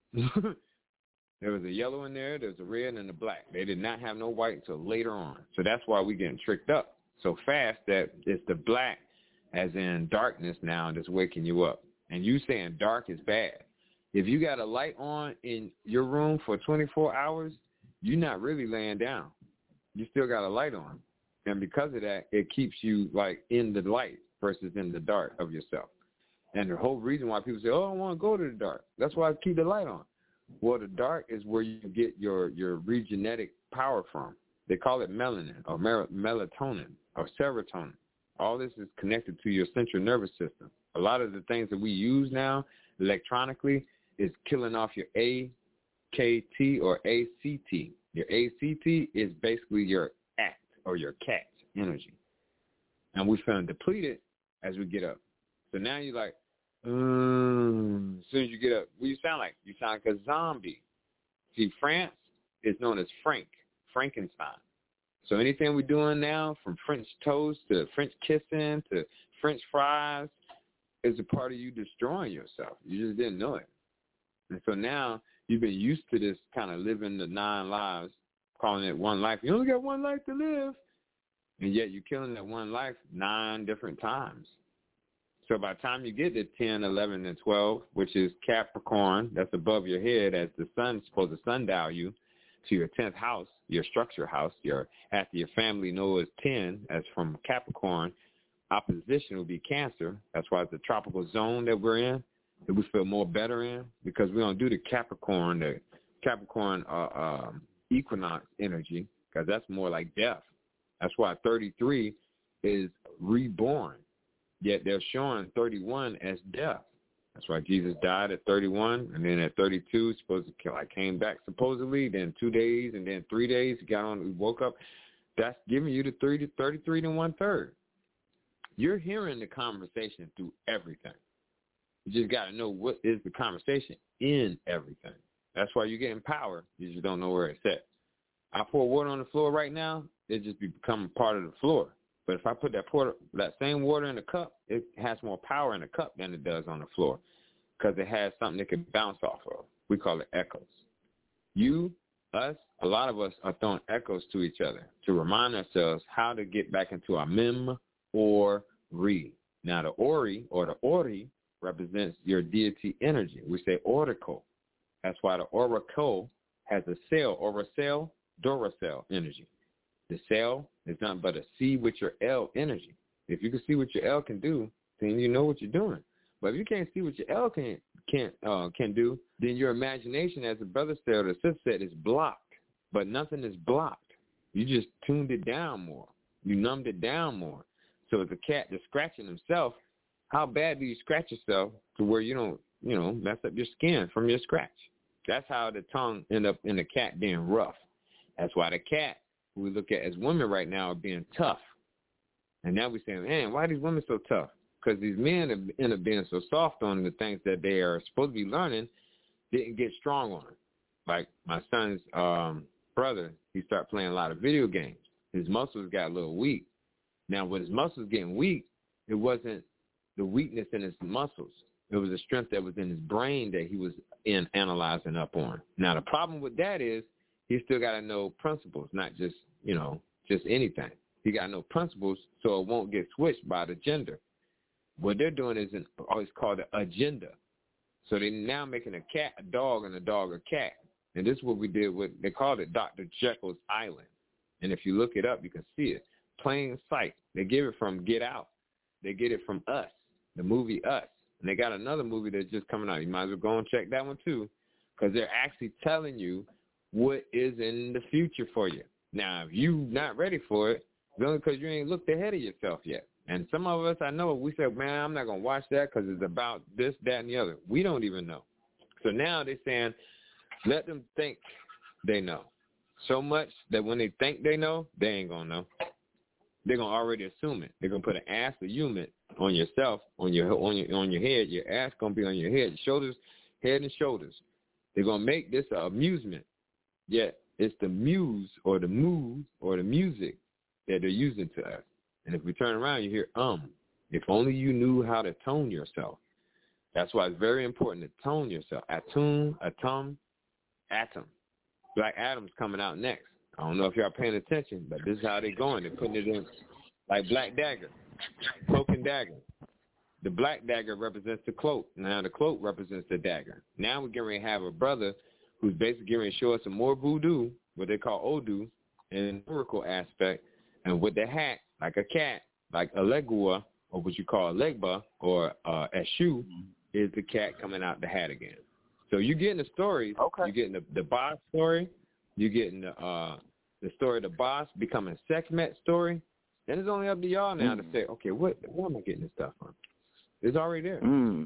There was a yellow in there, there was a red and a black. They did not have no white until later on. So that's why we're getting tricked up so fast that it's the black as in darkness now that's waking you up. And you saying dark is bad. If you got a light on in your room for twenty-four hours, you're not really laying down. You still got a light on. And because of that, it keeps you like in the light versus in the dark of yourself. And the whole reason why people say, oh, I don't want to go to the dark. That's why I keep the light on. Well, the dark is where you get your, your regenetic power from. They call it melanin or mer- melatonin or serotonin. All this is connected to your central nervous system. A lot of the things that we use now electronically is killing off your A K T or A C T. Your A C T is basically your act or your cat energy. And we found depleted as we get up. So now you're like, um, as soon as you get up, what do you sound like? You sound like a zombie. See, France is known as Frank, Frankenstein. So anything we're doing now, from French toast to French kissing to French fries, is a part of you destroying yourself. You just didn't know it. And so now you've been used to this kind of living the nine lives, calling it one life. You only got one life to live. And yet you're killing that one life nine different times. So by the time you get to ten, eleven, and twelve, which is Capricorn, that's above your head as the sun's supposed to sundial you to your tenth house, your structure house, your after your family knows ten, as from Capricorn, opposition will be Cancer. That's why it's the tropical zone that we're in, that we feel more better in, because we don't do the Capricorn, the Capricorn uh, um, equinox energy, because that's more like death. That's why thirty-three is reborn, yet they're showing thirty-one as death. That's why Jesus died at thirty-one, and then at thirty-two, supposed to like came back supposedly. Then two days, and then three days, he got on, he woke up. That's giving you the thirty, thirty-three and one third. You're hearing the conversation through everything. You just got to know what is the conversation in everything. That's why you're getting power. You just don't know where it's at. I pour water on the floor right now, it just become part of the floor. But if I put that porter, that same water in the cup, it has more power in the cup than it does on the floor because it has something it can bounce off of. We call it echoes. You, us, a lot of us are throwing echoes to each other to remind ourselves how to get back into our mem or re. Now, the ori or the ori represents your deity energy. We say oracle. That's why the oracle has a cell, oracell, doracell energy. The cell is nothing but a C with your L energy. If you can see what your L can do, then you know what you're doing. But if you can't see what your L can can uh, can do, then your imagination, as the brother said or the sister said, is blocked. But nothing is blocked. You just tuned it down more. You numbed it down more. So as a cat that's scratching himself, how bad do you scratch yourself to where you don't, you know, mess up your skin from your scratch? That's how the tongue end up in the cat being rough. That's why the cat, who we look at as women right now, are being tough. And now we're saying, man, why are these women so tough? Because these men end up being so soft on the things that they are supposed to be learning, didn't get strong on. Like my son's um, brother, he started playing a lot of video games. His muscles got a little weak. Now, with his muscles getting weak, it wasn't the weakness in his muscles. It was the strength that was in his brain that he was in analyzing up on. Now, the problem with that is he still got to know principles, not just, you know, just anything. He got to know principles so it won't get switched by the gender. What they're doing is an, always called an agenda. So they're now making a cat a dog and a dog a cat. And this is what we did with, they called it Doctor Jekyll's Island. And if you look it up, you can see it. Plain sight. They give it from Get Out. They get it from Us, the movie Us. And they got another movie that's just coming out. You might as well go and check that one too, because they're actually telling you what is in the future for you. Now, if you're not ready for it, it's only because you ain't looked ahead of yourself yet. And some of us, I know, we say, man, I'm not going to watch that because it's about this, that, and the other. We don't even know. So now they're saying, let them think they know. So much that when they think they know, they ain't going to know. They're going to already assume it. They're going to put an ass of human on yourself, on your on your, on your head. Your ass going to be on your head, shoulders, head and shoulders. They're going to make this an amusement, yet it's the muse or the mood or the music that they're using to us. And if we turn around, you hear, um, if only you knew how to tone yourself. That's why it's very important to tone yourself. Attune, atom, atom. Black Adam's coming out next. I don't know if y'all paying attention, but this is how they're going. They're putting it in like Black Dagger, cloak and dagger. The black dagger represents the cloak. Now the cloak represents the dagger. Now we're getting ready to have a brother who's basically getting ready to show us some more voodoo, what they call Odu, in the miracle aspect, and with the hat, like a cat, like Elegua, or what you call Legba, or uh, Eshu, is the cat coming out the hat again. So you're getting the stories. Okay. You're getting the, the boss story. You're getting the uh, the story of the boss becoming Sekhmet story. Then it's only up to y'all now mm. to say, okay, what where am I getting this stuff from? It's already there. Mm.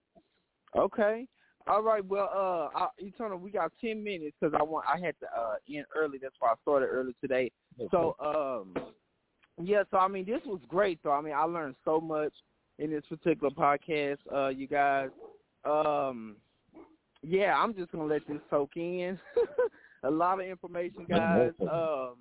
Okay. All right. Well, uh, I, Eternal, we got ten minutes because I want I had to uh, end early. That's why I started early today. Okay. So, um, yeah. So I mean, this was great. Though I mean, I learned so much in this particular podcast. Uh, you guys. Um, yeah, I'm just gonna let this soak in. A lot of information, guys. Um,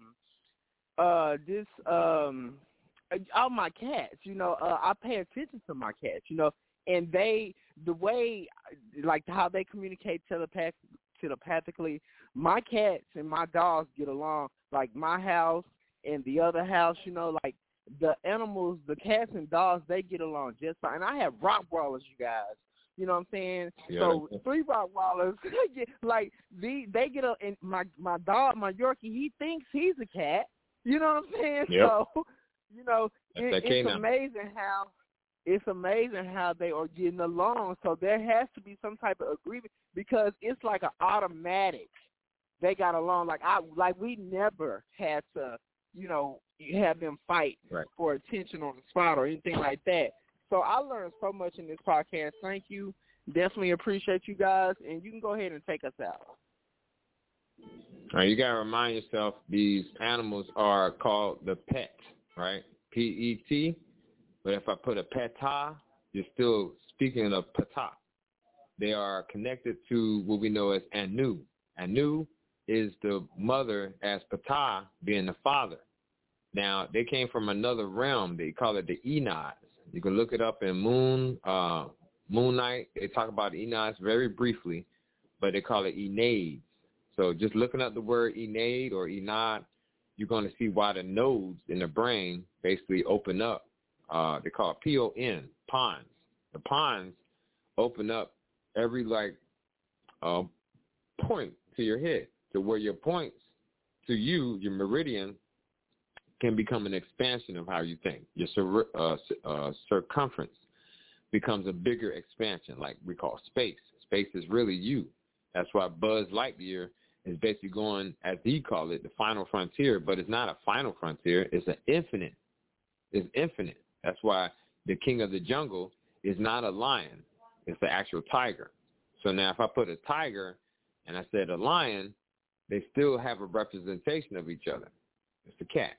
uh, this, um, all my cats, you know, uh, I pay attention to my cats, you know, and they, the way, like how they communicate telepath- telepathically, my cats and my dogs get along. Like my house and the other house, you know, like the animals, the cats and dogs, they get along just fine. And I have Rottweilers, you guys. You know what I'm saying? Yeah. So three Rottweilers, like they they get a and my my dog, my Yorkie, he thinks he's a cat. You know what I'm saying? Yep. So you know it, it's amazing how it's amazing how they are getting along. So there has to be some type of agreement because it's like an automatic. They got along like I like we never had to you know, you have them fight right. for attention on the spot or anything like that. So I learned so much in this podcast. Thank you. Definitely appreciate you guys, and you can go ahead and take us out. All right, you got to remind yourself these animals are called the pet, right? P E T. But if I put a peta, you're still speaking of pata. They are connected to what we know as Anu. Anu is the mother as pata being the father. Now, they came from another realm. They call it the Enods. You can look it up in Moon, uh, Moon Knight. They talk about Enods very briefly, but they call it Enades. So just looking up the word Enade or Enod, you're going to see why the nodes in the brain basically open up. Uh, they call it P O N, pons. The pons open up every, like, uh, point to your head, to where your points to you, your meridian, can become an expansion of how you think. Your cir- uh, uh, circumference becomes a bigger expansion, like we call space. Space is really you. That's why Buzz Lightyear is basically going, as he call it, the final frontier, but it's not a final frontier. It's an infinite. It's infinite. That's why the king of the jungle is not a lion. It's the actual tiger. So now if I put a tiger and I said a lion, they still have a representation of each other. It's the cat.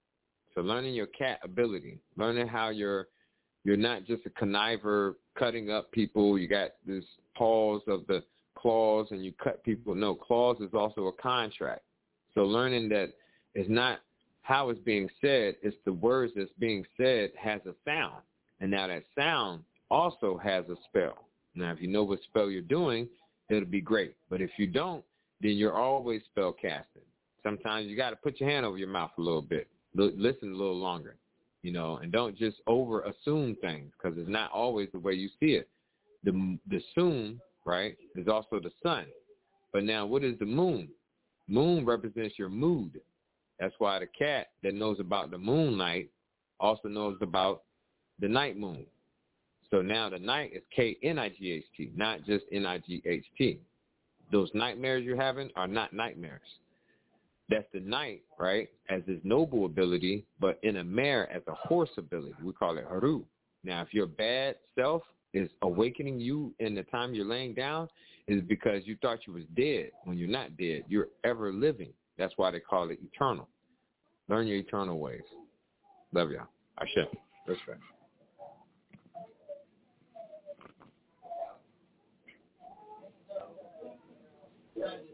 So learning your cat ability, learning how you're you're not just a conniver cutting up people. You got this paws of the claws and you cut people. No, claws is also a contract. So learning that it's not how it's being said, it's the words that's being said has a sound. And now that sound also has a spell. Now, if you know what spell you're doing, it'll be great. But if you don't, then you're always spell casting. Sometimes you got to put your hand over your mouth a little bit. L- listen a little longer, you know, and don't just over-assume things because it's not always the way you see it. The, the soon, right, is also the sun. But now what is the moon? Moon represents your mood. That's why the cat that knows about the moonlight also knows about the night moon. So now the night is K N I G H T, not just N I G H T. Those nightmares you're having are not nightmares. That's the night, right, as this noble ability, but in a mare as a horse ability. We call it haru. Now, if your bad self is awakening you in the time you're laying down, is because you thought you was dead when you're not dead. You're ever living. That's why they call it eternal. Learn your eternal ways. Love y'all. Ashe. Respect. Right.